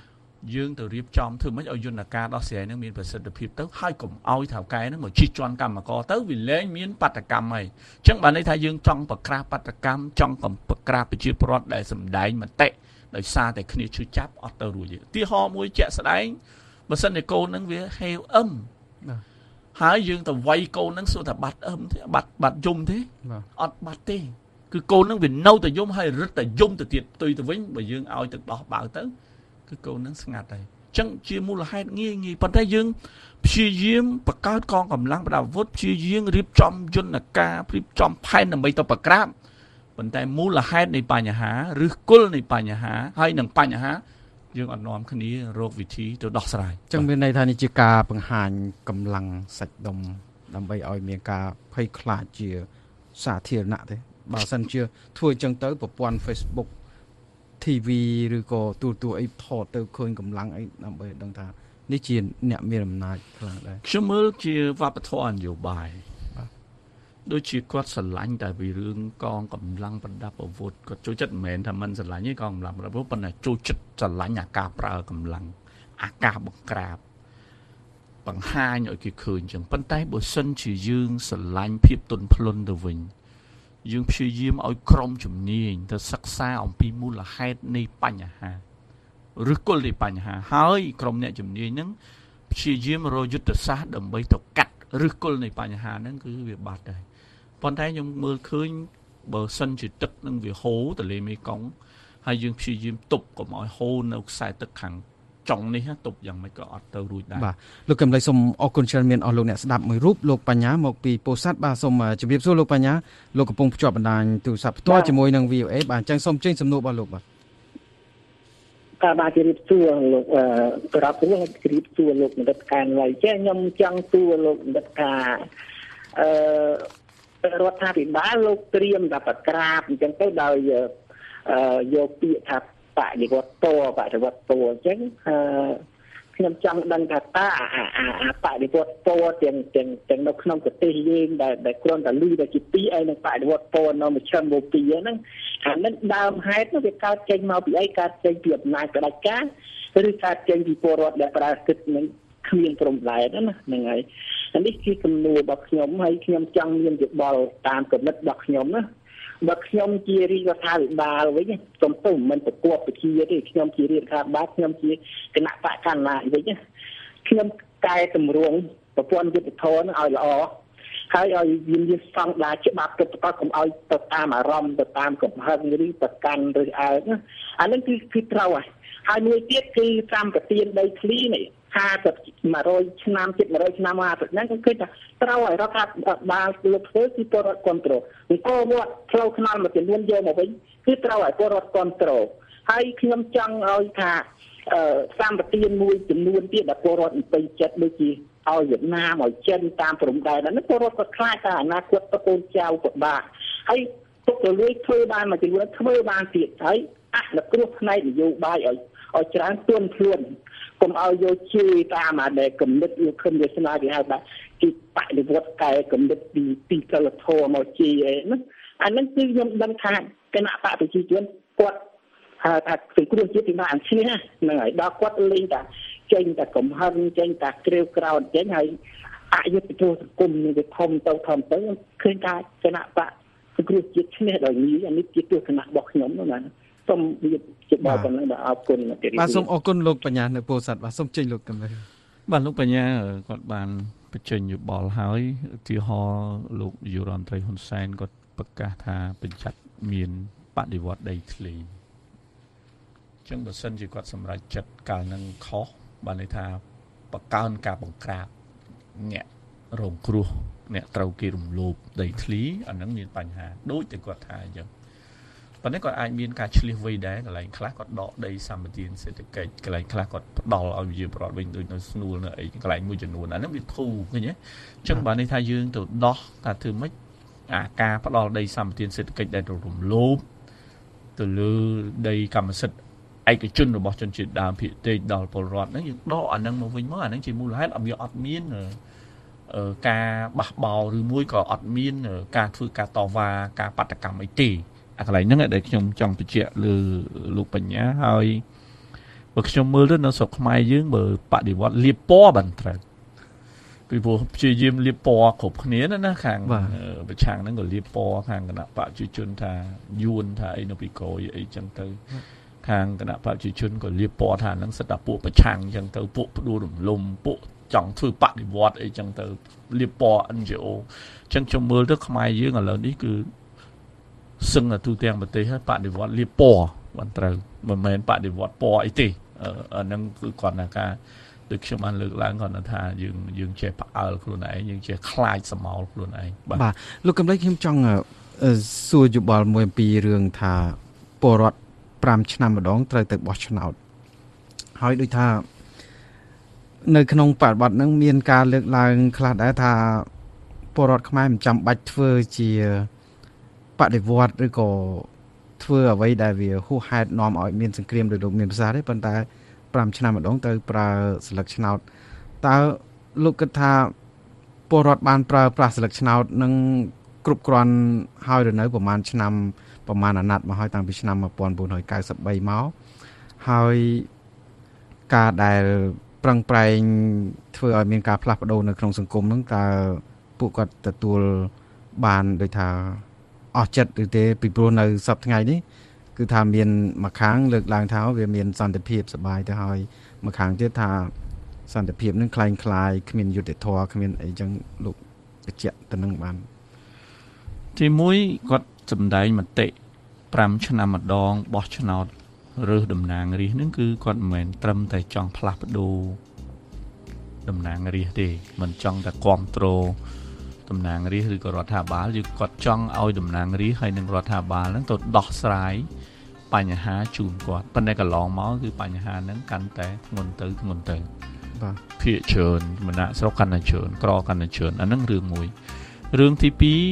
យើងទៅរៀបចំធ្វើម៉េចឲ្យយន្តការដោះស្រាយនឹងមានប្រសិទ្ធភាពទៅហើយកុំឲ្យថៅកែនឹងមកជិះជាន់កម្មករទៅវាលែងមានបាតកម្មហើយអញ្ចឹងបានន័យថាយើងចង់ប្រក្រាបបាតកម្មចង់ប្រក្រាបប្រជាពលរដ្ឋដែលសម្ដែងមតិដោយសារតែគ្នាឈឺចាប់អត់ទៅរួចទេឧទាហរណ៍មួយជាក់ស្ដែងបើសិនជាកូននឹងវាហេវហើយយើងទៅវាយកូននឹងសួរថាបាត់ទេបាត់យំទេអត់បាត់ទេគឺកូននឹងវានៅតែយំហើយរឹតតែយំទៅទៀតផ្ទុយទៅវិញបើយើងឲ្យទឹកដោះបើទៅគឺកូននឹងស្ងាត់ហើយអញ្ចឹងជាមូលហេតុងាយប៉ុន្តែយើងព្យាយាមបង្កើតកងកម្លាំងប្រដាប់អាវុធព្យាយាមរៀបចំយន្តការរៀបចំផែនដើម្បីទៅប្រក្រាបប៉ុន្តែមូលហេតុនៃបញ្ហាឬគល់នៃបញ្ហាហើយនឹងបញ្ហាយើងអត់នាំគ្នារកវិធីទៅដោះស្រាយអញ្ចឹងមានន័យថានេះជាការបង្ហាញកម្លាំងសាច់ដុំដើម្បីឲ្យមានការភ័យខ្លាចជាសាធារណៈទេបើសិនជាធ្វើអញ្ចឹងទៅប្រព័ន្ធ Facebook TV ឬក៏ទូអីថតទៅឃើញកម្លាំងអីដើម្បីដឹងថានេះជាអ្នកមានអំណាចខ្លាំងដែរខ្ញុំមើលជាវប្បធម៌នយោបាយដូចជាគាត់ស្រឡាញ់តែពីរឿងកងកម្លាំងប្រដាប់អាវុធគាត់ចូលចិត្តមិនមែនថាមិនស្រឡាញ់ទេកងកម្លាំងប្រដាប់អាវុធប៉ុន្តែចូលចិត្តស្រឡាញ់អាការប្រើកម្លាំងអាការបង្ក្រាបបង្ហាញឲ្យគេឃើញអញ្ចឹងប៉ុន្តែបើសិនជាយើងស្រឡាញ់ភាពទន់ភ្លន់ទៅវិញយើងព្យាយាមឲ្យក្រុមជំនាញទៅសិក្សាអំពីមូលហេតុនៃបញ្ហាឬគល់នៃបញ្ហាហើយក្រុមអ្នកជំនាញហ្នឹងព្យាយាមរកយុទ្ធសាស្ត្រដើម្បីទៅកាត់ឬគល់នៃបញ្ហាហ្នឹងគឺវាបាត់ដែរប៉ុន្តែខ្ញុំមើលឃើញបើសិនជាទឹកនឹងវាហូរទន្លេមេគង្គហើយយើងព្យាយាមទប់កុំឲ្យហូរនៅខ្សែទឹកខាងចុងនេះទប់យ៉ាងម៉េចក៏អត់ទៅរួចដែរបាទលោកកំឡៃសូមអរគុណច្រើនមានអស់លោកអ្នកស្ដាប់មួយរូបលោកបញ្ញាមកពីពោធិ៍សាត់បាទសូមជម្រាបសួរលោកបញ្ញាលោកកំពុងភ្ជាប់បណ្ដាញទូរស័ព្ទផ្ទាល់ជាមួយនឹង VOA បាទអញ្ចឹងសូមចេញសំណួររបស់លោកបាទបាទជម្រាបសួរលោកប្រាប់ខ្ញុំជម្រាបសួរលោកបណ្ឌិតការឡើយចេះខ្ញុំចង់សួរលោកបណ្ឌិតការរដ្ឋាភិបាលលោកត្រៀមតែប្រក្រាបអញ្ចឹងទៅដោយយកពាក្យថាបដិវត្តតអញ្ចឹងខ្ញុំចង់ដឹងថាតើអាបដិវត្តតទាំងនៅក្នុងប្រទេសយើងដែលគ្រាន់តែលឺតែជាពីរឯនឹងបដិវត្តតនៅមជ្ឈមបូព៌ាហ្នឹងអានេះដើមហេតុនោះវាកើតចេញមកពីអីកើតចេញពីអំណាចផ្ដាច់ការឬកើតចេញពីពលរដ្ឋដែលប្រើសិទ្ធិនឹងគ្មានព្រំដែនណាហ្នឹងហើយនេះគឺសំណួររបស់ខ្ញុំហើយខ្ញុំចង់មានយោបល់តាមគំនិតរបស់ខ្ញុំណាបើខ្ញុំជារាជរដ្ឋាភិបាលវិញខ្ញុំទៅមិនប្រកបវិជាទេខ្ញុំជារាជរដ្ឋាភិបាលខ្ញុំជាគណៈបកកណ្ដាលវិញខ្ញុំកែតម្រង់ប្រព័ន្ធយុត្តិធម៌ឲ្យល្អហើយឲ្យមានស្តង់ដារច្បាប់ទៅប្រកបកុំឲ្យទៅតាមអារម្មណ៍ទៅតាមកំហឹងឬប្រកាន់ឬអើអានេះគឺត្រូវហើយមួយទៀតគឺសម្បទានដីធ្លីនេះ50 100ឆ្នាំជិត100ឆ្នាំមកហ្នឹងគឺថាត្រូវឲ្យរដ្ឋាភិបាលលោកធ្វើគឺពលរដ្ឋគ្រប់គ្រងអង្គវត្តផ្លូវថ្នល់មួយចំនួនយកមកវិញគឺត្រូវឲ្យពលរដ្ឋគ្រប់គ្រងហើយខ្ញុំចង់ឲ្យថាសម្បទានមួយចំនួនទៀតដែលពលរដ្ឋពេញចិត្តដូចជាឲ្យវៀតណាមឲ្យចិនតាមព្រំដែនហ្នឹងពលរដ្ឋក៏ខ្លាចថាអនាគតទៅកូនចៅពិបាកហើយទុកទៅលួយធ្វើបានមួយចំនួនធ្វើបានទៀតហើយអនុគ្រោះផ្នែកនយោបាយឲ្យច្រើនទន់ខ្លួនកុំឲ្យយកជឿតាមអាដែលគំនិតលោកខឹមវាសនាគេហៅថាទីបដិវត្តកែគំនិតពីសិលធម៌មកជាហ្នឹងអាហ្នឹងគឺខ្ញុំដឹងថាគណៈបកប្រជាជនគាត់ហៅថាសង្គ្រោះជាតិពីបានឈ្នះហ្នឹងហើយដល់គាត់លេងតែចេញតែកំហឹងចេញតែក្រាវក្រោតចេញហើយអយុត្តិធម៌សង្គមនេះវាធំទៅឃើញថាគណៈបកសង្គ្រោះជាតិឈ្នះដោយនេះអានេះជាទស្សនៈរបស់ខ្ញុំណាសូមវាជាបបប៉ុណ្ណឹងបាទអរគុណបាទសូមអរគុណលោកបញ្ញានៅពោធិ៍សាត់បាទសូមចេញលោកកំឡៃបាទលោកបញ្ញាគាត់បានបញ្ចេញយោបល់ហើយឧទាហរណ៍លោកនាយករដ្ឋមន្ត្រីហ៊ុនសែនគាត់ប្រកាសថាបញ្ឆិតមានបដិវត្តដីធ្លីអញ្ចឹងបើសិនជាគាត់សម្រេចចិត្តកាលនឹងខុសបានន័យថាបកកើនការបង្ក្រាបអ្នករងគ្រោះអ្នកត្រូវគេរំលោភដីធ្លីអានឹងមានបញ្ហាដូចតែគាត់ថាអញ្ចឹងប៉ុន្តែគាត់អាចមានការឆ្លៀសវៃដែរកន្លែងខ្លះគាត់ដកដីសម្បទានសេដ្ឋកិច្ចកន្លែងខ្លះគាត់ផ្ដល់ឲ្យវិជាប្រវត្តិវិញដូចនៅស្នួលនៅអីកន្លែងមួយចំនួនអាហ្នឹងវាធូរឃើញទេអញ្ចឹងបានន័យថាយើងទៅដោះថាធ្វើម៉េចអាការផ្ដល់ដីសម្បទានសេដ្ឋកិច្ចដែលរំលោភទៅលើដីកម្មសិទ្ធិឯកជនរបស់ជនជាតិដើមភាគតិចដល់ពលរដ្ឋហ្នឹងយើងដកអាហ្នឹងមកវិញមកអាហ្នឹងជាមូលហេតុវាអត់មានការបះបោរឬមួយក៏អត់មានការធ្វើការតវ៉ាការបាតកម្មអីទេអាកន្លែងហ្នឹងដែលខ្ញុំចង់បញ្ជាក់លើលោកបញ្ញាហើយបើខ្ញុំមើលទៅនៅស្រុកខ្មែរយើងបើបដិវត្តលាបពណ៌បានត្រូវពីព្រោះព្យាយាមលាបពណ៌គ្រប់គ្នាណាខាងប្រឆាំងហ្នឹងក៏លាបពណ៌ខាងគណៈបព្វជិជនថាយួនថាអីនៅពីក្រោយអីចឹងទៅខាងគណៈបព្វជិជនក៏លាបពណ៌ថាហ្នឹងសិតតែពួកប្រឆាំងចឹងទៅពួកផ្ដួលរំលំពួកចង់ធ្វើបដិវត្តអីចឹងទៅលាបពណ៌ NGO ចឹងខ្ញុំមើលទៅខ្មែរយើងឥឡូវនេះគឺសឹងតែទូទាំងប្រទេសហើយបដិវត្តលាបពណ៌បានត្រូវមិនមែនបដិវត្តពណ៌អីទេអាហ្នឹងគឺគាត់ថាការដូចខ្ញុំបានលើកឡើងគាត់ថាយើងចេះផ្អើលខ្លួនឯងយើងចេះខ្លាចសមោលខ្លួនឯងបាទលោកកំឡុងខ្ញុំចង់សួរយោបល់មួយអំពីរឿងថាពលរដ្ឋ5ឆ្នាំម្ដងត្រូវទៅបោះឆ្នោតហើយដូចថានៅក្នុងបរិបទហ្នឹងមានការលើកឡើងខ្លះដែរថាពលរដ្ឋខ្មែរមិនចាំបាច់ធ្វើជាបដិវត្តឬក៏ធ្វើអ្វីដែលវាហួសហេតុនាំឲ្យមានសង្គ្រាមដោយលោកមានប្រសាសន៍ទេប៉ុន្តែ5ឆ្នាំម្ដងទៅប្រើស្លឹកឆ្នោតតើលោកគិតថាពលរដ្ឋបានប្រើប្រាស់ស្លឹកឆ្នោតនឹងគ្រប់គ្រាន់ហើយឬនៅប្រហែលឆ្នាំប្រហែលអាណត្តិមកហើយតាំងពីឆ្នាំ1993មកហើយការដែលប្រឹងប្រែងធ្វើឲ្យមានការផ្លាស់ប្ដូរនៅក្នុងសង្គមហ្នឹងតើពួកគាត់ទទួលបានដូចថាអស់ចិត្តឬទេពីព្រោះនៅសប្តាហ៍ថ្ងៃនេះគឺថាមានមួយខាងលើកឡើងថាវាមានសន្តិភាពសប្បាយទៅហើយមួយខាងទៀតថាសន្តិភាពនឹងคล้ายគ្មានយុត្តិធម៌គ្មានអីចឹងលោកបញ្ជាក់ទៅនឹងបានទីមួយគាត់សម្ដែងមតិ5ឆ្នាំម្ដងបោះឆ្នោតរើសតំណាងរាស្ត្រហ្នឹងគឺគាត់មិនមែនត្រឹមតែចង់ផ្លាស់ប្ដូរតំណាងរាស្ត្រទេមិនចង់តែគ្រប់គ្រងតំណាងរាស្ត្រឬក៏រដ្ឋាភិបាលគាត់ចង់ឲ្យតំណាងរាស្ត្រហើយនឹងរដ្ឋាភិបាលហ្នឹងទៅដោះស្រាយបញ្ហាជូនគាត់ប៉ុន្តែកន្លងមកគឺបញ្ហាហ្នឹងកាន់តែធ្ងន់ទៅបាទភាគច្រើនមនៈស្រុកកាន់តែច្រើនក្រកាន់តែច្រើនអាហ្នឹងរឿងមួយរឿងទី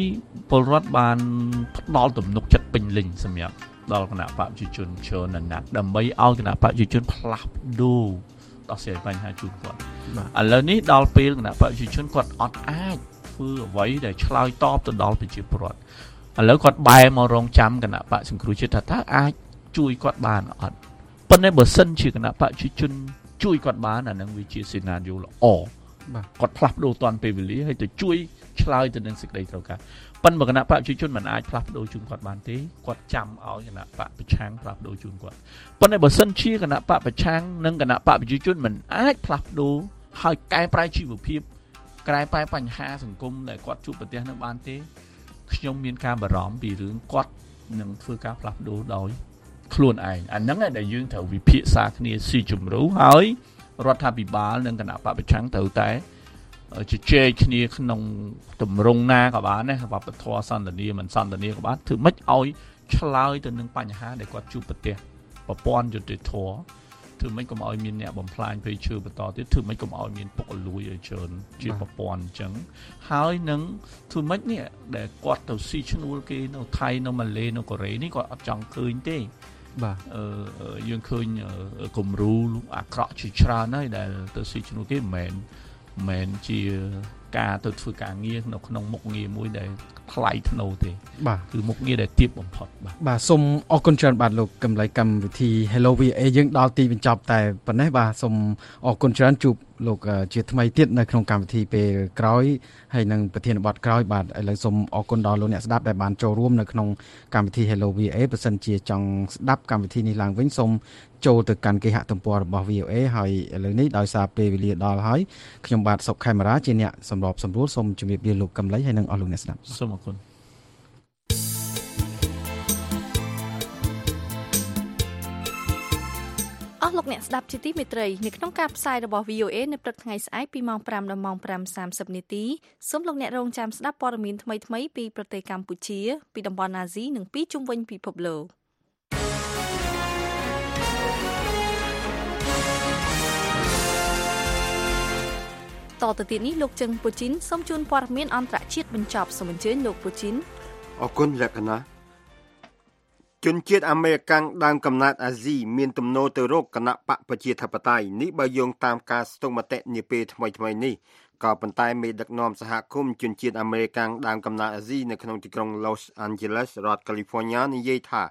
2ពលរដ្ឋបានផ្ដល់ទំនុកចិត្តពេញលេញសម្រាប់ដល់គណៈបព្វជិជនច្រើនណាស់ដើម្បីឲ្យគណៈបព្វជិជនផ្លាស់ប្ដូរដោះស្រាយបញ្ហាជូនគាត់ឥឡូវនេះដល់ពេលគណៈបព្វជិជនគាត់អត់អាចធ្វើអ្វីដែលឆ្លើយតបទៅដល់ប្រជាពលរដ្ឋឥឡូវគាត់បែរមករងចាំគណៈបកសង្គ្រោះជាតិថាតើអាចជួយគាត់បានអត់ប៉ុន្តែបើសិនជាគណៈបកប្រជាជនជួយគាត់បានអានឹងវាជាសេណារីយ៉ូល្អគាត់ផ្លាស់ប្ដូរតាន់ពេលវេលាហើយទៅជួយឆ្លើយទៅនឹងសេចក្តីត្រូវការប៉ុន្តែគណៈបកប្រជាជនមិនអាចផ្លាស់ប្ដូរជូនគាត់បានទេគាត់ចាំឲ្យគណៈបកប្រឆាំងផ្លាស់ប្ដូរជូនគាត់ប៉ុន្តែបើសិនជាគណៈបកប្រឆាំងនិងគណៈបកប្រជាជនមិនអាចផ្លាស់ប្ដូរហើយកែប្រែជីវភាពកែប្រែបញ្ហាសង្គមដែលគាត់ជួបប្រទះនៅបានទេខ្ញុំមានការបារម្ភពីរឿងគាត់នឹងធ្វើការផ្លាស់ប្ដូរដោយខ្លួនឯងអាហ្នឹងដែលយើងត្រូវវិភាគសាគ្នាស៊ីជម្រៅហើយរដ្ឋាភិបាលនិងគណៈបព្វប្រឆាំងត្រូវតែជជែកគ្នាក្នុងទម្រង់ណាក៏បានដែរវប្បធម៌សន្តានាមិនសន្តានាក៏បានធ្វើម៉េចឲ្យឆ្លើយទៅនឹងបញ្ហាដែលគាត់ជួបប្រទះប្រព័ន្ធយុត្តិធម៌ធ្វើម៉េចកុំឲ្យមានអ្នកបំផ្លាញព្រៃឈើបន្តទៀតធ្វើម៉េចកុំឲ្យមានពុករលួយឲ្យច្រើនជាប្រព័ន្ធអញ្ចឹងហើយនឹងធ្វើម៉េចនេះដែលគាត់ទៅស៊ីឈ្នួលគេនៅថៃនៅម៉ាឡេនៅកូរ៉េនេះគាត់អត់ចង់ឃើញទេបាទយើងឃើញគំរូអាក្រក់ជាច្រើនហើយដែលទៅស៊ីឈ្នួលគេមិនមែនជាការទៅធ្វើការងារនៅក្នុងមុខងារមួយដែលថ្លៃថ្នូរទេគឺមុខងារដែលទាបបំផុតបាទសូមអរគុណច្រើនបាទលោកកំឡៃកម្មវិធី Hello VA យើងដល់ទីបញ្ចប់តែប៉ុណ្ណេះបាទសូមអរគុណច្រើនជួបលោកជាថ្មីទៀតនៅក្នុងកម្មវិធីពេលក្រោយហើយនឹងប្រធានបទក្រោយបាទឥឡូវសូមអរគុណដល់លោកអ្នកស្ដាប់ដែលបានចូលរួមនៅក្នុងកម្មវិធី Hello VA បើសិនជាចង់ស្ដាប់កម្មវិធីនេះឡើងវិញសូមចូលទៅកាន់គេហទំព័ររបស់ VOA ហើយឥឡូវនេះដោយសារពេលវេលាដល់ហើយខ្ញុំបាទសុកខេមរាជាអ្នកសម្របសម្រួលសូមជម្រាបលាលោកកំឡៃហើយនិងអស់លោកអ្នកស្ដាប់សូមអរគុណអស់លោកអ្នកស្ដាប់ជាទីមេត្រីនៅក្នុងការផ្សាយរបស់ VOA នៅព្រឹកថ្ងៃស្អែកពីម៉ោង 5 ដល់ម៉ោង 5:30 នាទីសូមលោកអ្នករងចាំស្ដាប់ព័ត៌មានថ្មីៗពីប្រទេសកម្ពុជាពីតំបន់អាស៊ីនិងពីជុំវិញពិភពលោកតទៅទៀតនេះលោកជឹងពូជីនសូមជូនព័ត៌មានអន្តរជាតិបញ្ចប់សូមអញ្ជើញលោកពូជីនអរគុណលក្ខណៈជនជាតិអាមេរិកដើមកំណើតអាស៊ីមានទំនោរទៅរកគណៈបកប្រជាធិបតេយ្យនេះបើយោងតាមការស្ទង់មតិនាពេលថ្មីនេះក៏ប៉ុន្តែមេដឹកនាំសហគមន៍ជនជាតិអាមេរិកដើមកំណើតអាស៊ីនៅក្នុងទីក្រុង Los Angeles រដ្ឋ California និយាយថា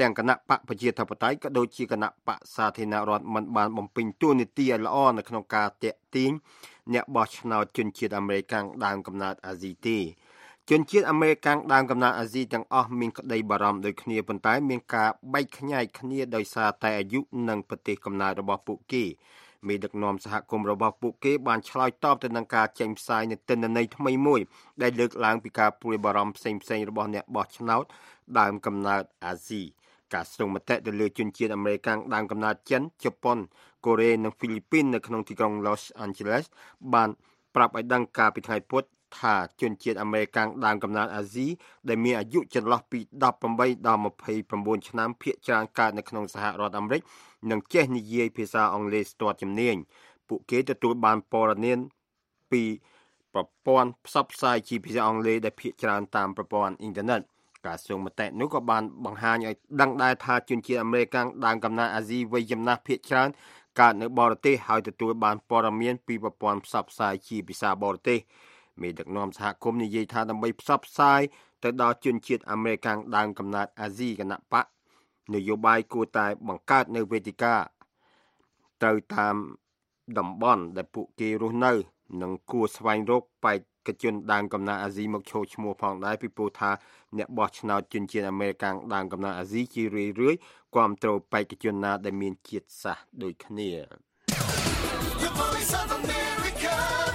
ទាំងគណៈបកប្រជាធិបតេយ្យក៏ដូចជាគណៈបកសាធារណរដ្ឋមិនបានបំពេញតួនាទីឲ្យល្អនៅក្នុងការទាក់ទាញអ្នកបោះឆ្នោតជនជាតិអាមេរិកដើមកំណើតអាស៊ីទេជនជាតិអាមេរិកដើមកំណើតអាស៊ីទាំងអស់មានក្តីបារម្ភដូចគ្នាប៉ុន្តែមានការបែកខ្ញែកគ្នាដោយសារតែអាយុនិងប្រទេសកំណើតរបស់ពួកគេមេដឹកនាំសហគមន៍របស់ពួកគេបានឆ្លើយតបទៅនឹងការចេញផ្សាយនៃទិន្នន័យថ្មីមួយដែលលើកឡើងពីការព្រួយបារម្ភផ្សេងៗរបស់អ្នកបោះឆ្នោតដើមកំណើតអាស៊ីការស្ទង់មតិទៅលើជនជាតិអាមេរិកដើមកំណើតចិនជប៉ុនកូរ៉េនិងហ្វីលីពីននៅក្នុងទីក្រុង Los Angeles បានប្រាប់ឲ្យដឹងកាលពីថ្ងៃពុធថាជនជាតិអាមេរិកដើមកំណើតអាស៊ីដែលមានអាយុចន្លោះពី18ដល់29ឆ្នាំភាគច្រើនកើតនៅក្នុងសហរដ្ឋអាមេរិកនិងចេះនិយាយភាសាអង់គ្លេសស្ទាត់ជំនាញពួកគេទទួលបានព័ត៌មានពីប្រព័ន្ធផ្សព្វផ្សាយជាភាសាអង់គ្លេសដែលភាគច្រើនតាមប្រព័ន្ធអ៊ីនធឺណិតការសួរមតិនោះក៏បានបង្ហាញឲ្យដឹងដែរថាជនជាតិអាមេរិកដើមកំណើតអាស៊ីវ័យចំណាស់ភាគច្រើនកើតនៅបរទេសហើយទទួលបានព័ត៌មានពីប្រព័ន្ធផ្សព្វផ្សាយជាភាសាបរទេសមេដឹកនាំសហគមន៍និយាយថាដើម្បីផ្សព្វផ្សាយទៅដល់ជនជាតិអាមេរិកដើមកំណើតអាស៊ីគណៈបកនយោបាយគួរតែបង្កើតនៅវេទិកាទៅតាមតំបន់ដែលពួកគេរស់នៅនិងគួរស្វែងរកបេក្ខជនដើមកំណើតអាស៊ីមកចូលឈ្មោះផងដែរពីព្រោះថាអ្នកបោះឆ្នោតជនជាតិអាមេរិកដើមកំណើតអាស៊ីជារឿយៗគាំទ្របេក្ខជនណាដែលមានជាតិសាសន៍ដូចគ្នា The Voice of America.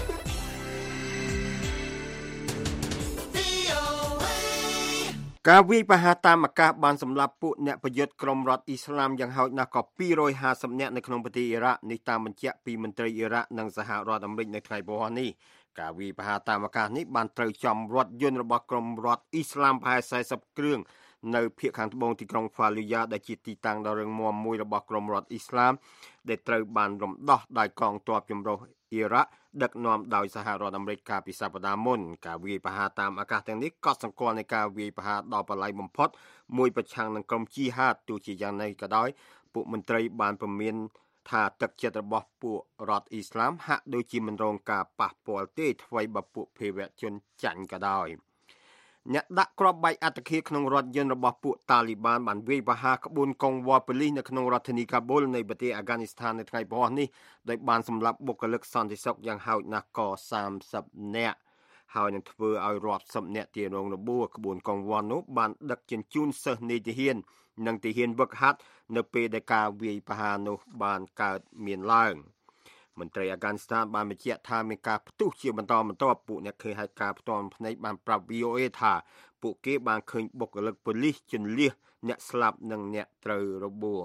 VOA. ការវាយប្រហារតាមអាកាសបានសម្លាប់ពួកអ្នកប្រយុទ្ធក្រុមរដ្ឋអ៊ីស្លាមយ៉ាងហោចណាស់ក៏250នាក់នៅក្នុងប្រទេសអ៊ីរ៉ាក់នេះតាមបញ្ជាក់ពីមន្ត្រីអ៊ីរ៉ាក់និងសហរដ្ឋអាមេរិកនៅថ្ងៃពុធនេះការវាយប្រហារតាមអាកាសនេះបានត្រូវចំរថយន្តរបស់ក្រុមរដ្ឋអ៊ីស្លាមប្រហែល40គ្រឿងនៅភាគខាងត្បូងទីក្រុងហ្វាលូយ៉ាដែលជាទីតាំងដ៏រឹងមាំមួយរបស់ក្រុមរដ្ឋអ៊ីស្លាមដែលត្រូវបានរំដោះដោយកងទ័ពចម្រុះអ៊ីរ៉ាក់ដឹកនាំដោយសហរដ្ឋអាមេរិកកាលពីសប្តាហ៍មុនការវាយប្រហារតាមអាកាសទាំងនេះកត់សម្គាល់នៃការវាយប្រហារដ៏បល្ល័ង្កបំផុតមួយប្រឆាំងនឹងក្រុមជីហាតទោះជាយ៉ាងណាក៏ដោយពួកមន្ត្រីបានព្រមានថាទឹកចិត្តរបស់ពួករដ្ឋអ៊ីស្លាមហាក់ដូចជាមិនរងការប៉ះពាល់ទេថ្មីបើពួកភេរវជនចាញ់ក៏ដោយអ្នកដាក់គ្រាប់បែកអត្តឃាតក្នុងរថយន្តរបស់ពួកតាលីបានបានវាយប្រហារក្បួនកងវ៉ាប៉ូលីសនៅក្នុងរដ្ឋធានីកាប៊ុលនៃប្រទេសអាហ្គានីស្ថាននៅថ្ងៃពុធនេះដោយបានសម្លាប់បុគ្គលិកសន្តិសុខយ៉ាងហោចណាស់ក៏30នាក់ហើយនឹងធ្វើឲ្យរាប់សិបនាក់ទៀតរងរបួសក្បួនកងវ៉ានោះបានដឹកជញ្ជូនសិស្សនាយទាហាននិងទាហានវឹកហាត់នៅពេលដែលការវាយប្រហារនោះបានកើតមានឡើងមន្ត្រីអាហ្គានីស្ថានបានបញ្ជាក់ថាមានការផ្ទុះជាបន្តបន្ទាប់ពួកអ្នកឃើញហេតុការណ៍ផ្ទាល់ភ្នែកបានប្រាប់ VOA ថាពួកគេបានឃើញបុគ្គលិកប៉ូលីសជន្លៀសអ្នកស្លាប់និងអ្នកត្រូវរបួស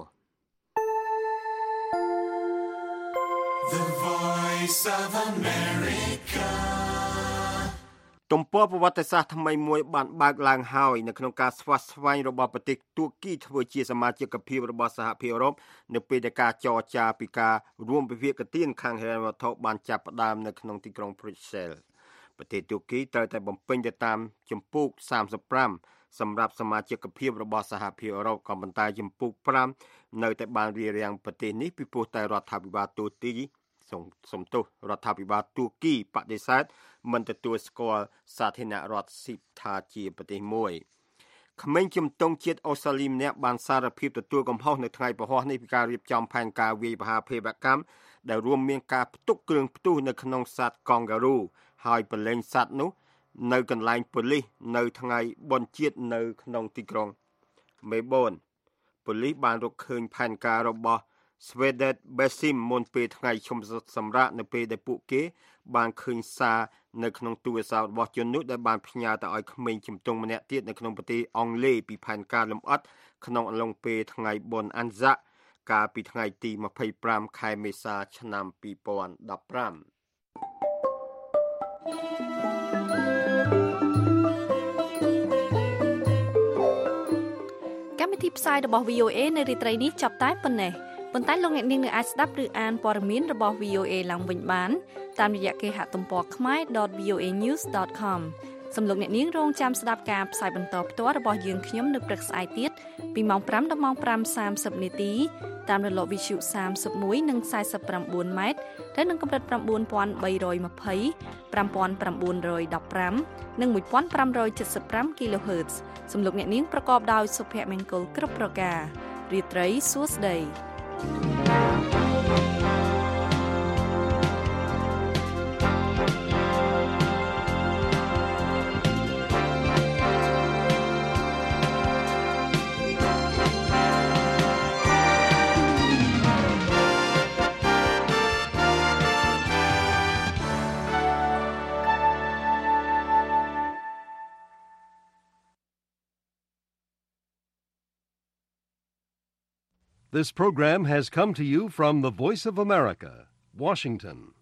The Voice of America. ទំព័រប្រវត្តិសាស្ត្រថ្មីមួយបានបើកឡើងហើយនៅក្នុងការស្វាស្វែងរបស់ប្រទេសទួរគីធ្វើជាសមាជិកភាពរបស់សហភាពអឺរ៉ុបនៅពេលដែលការចរចាពីការរួមវិភាគទានខាងហិរញ្ញវត្ថុបានចាប់ផ្ដើមនៅក្នុងទីក្រុង Brussels ប្រទេសទួរគីត្រូវតែបំពេញទៅតាមជំពូក35សម្រាប់សមាជិកភាពរបស់សហភាពអឺរ៉ុបក៏ប៉ុន្តែជំពូក5នៅតែបានរារាំងប្រទេសនេះពីព្រោះតែរដ្ឋាភិបាលទួរគីរដ្ឋាភិបាលទួរគីបដិសេធមិនទទួលស្គាល់សាធារណរដ្ឋស៊ីបថាជាប្រទេសមួយក្មេងជំទង់ជាតិអូស្ត្រាលីម្នាក់បានសារភាពទទួលកំហុសនៅថ្ងៃពហុនេះពីការរៀបចំផែនការវាយប្រហារភេរវកម្មដែលរួមមានការផ្ទុកគ្រឿងផ្ទុះនៅក្នុងសត្វកង់ហ្គារូហើយប្រឡែងសត្វនោះនៅកន្លែងប៉ូលីសនៅថ្ងៃបុណ្យជាតិនៅក្នុងទីក្រុងមេប៊នប៉ូលីសបានរកឃើញផែនការរបស់ Swedet Besim មុនពេលថ្ងៃឈុំសម្រាកនៅពេលដែលពួកគេបានឃើញសារនៅក្នុងទូរស័ព្ទរបស់ជននោះដែលបានផ្ញើទៅឲ្យក្មេងជំទង់ម្នាក់ទៀតនៅក្នុងប្រទេសអង់គ្លេសពីផែនការលម្អិតក្នុងអំឡុងពេលថ្ងៃបុណ្យអានហ្សាក់កាលពីថ្ងៃទី25ខែមេសាឆ្នាំ2015 កម្មវិធីផ្សាយរបស់ VOA នៅរាត្រីនេះចាប់តែប៉ុណ្ណេះប៉ុន្តែលោកអ្នកនាងនៅអាចស្ដាប់ឬអានព័ត៌មានរបស់ VOA ឡើងវិញបានតាមរយៈគេហទំព័រ khmer.voanews.com សំលោកអ្នកនាងរងចាំស្ដាប់ការផ្សាយបន្តផ្ទាល់របស់យើងខ្ញុំនៅព្រឹកស្អែកទៀតពីម៉ោង5ដល់ម៉ោង5:30នាទីតាមរលកវិទ្យុ31និង49ម៉ែត្រដែលនឹងកម្រិត9320 5915 និង1575 kHz សំឡេងអ្នកនាងប្រកបដោយសុភមង្គលគ្រប់ប្រការរាត្រីសួស្តី This program has come to you from the Voice of America, Washington.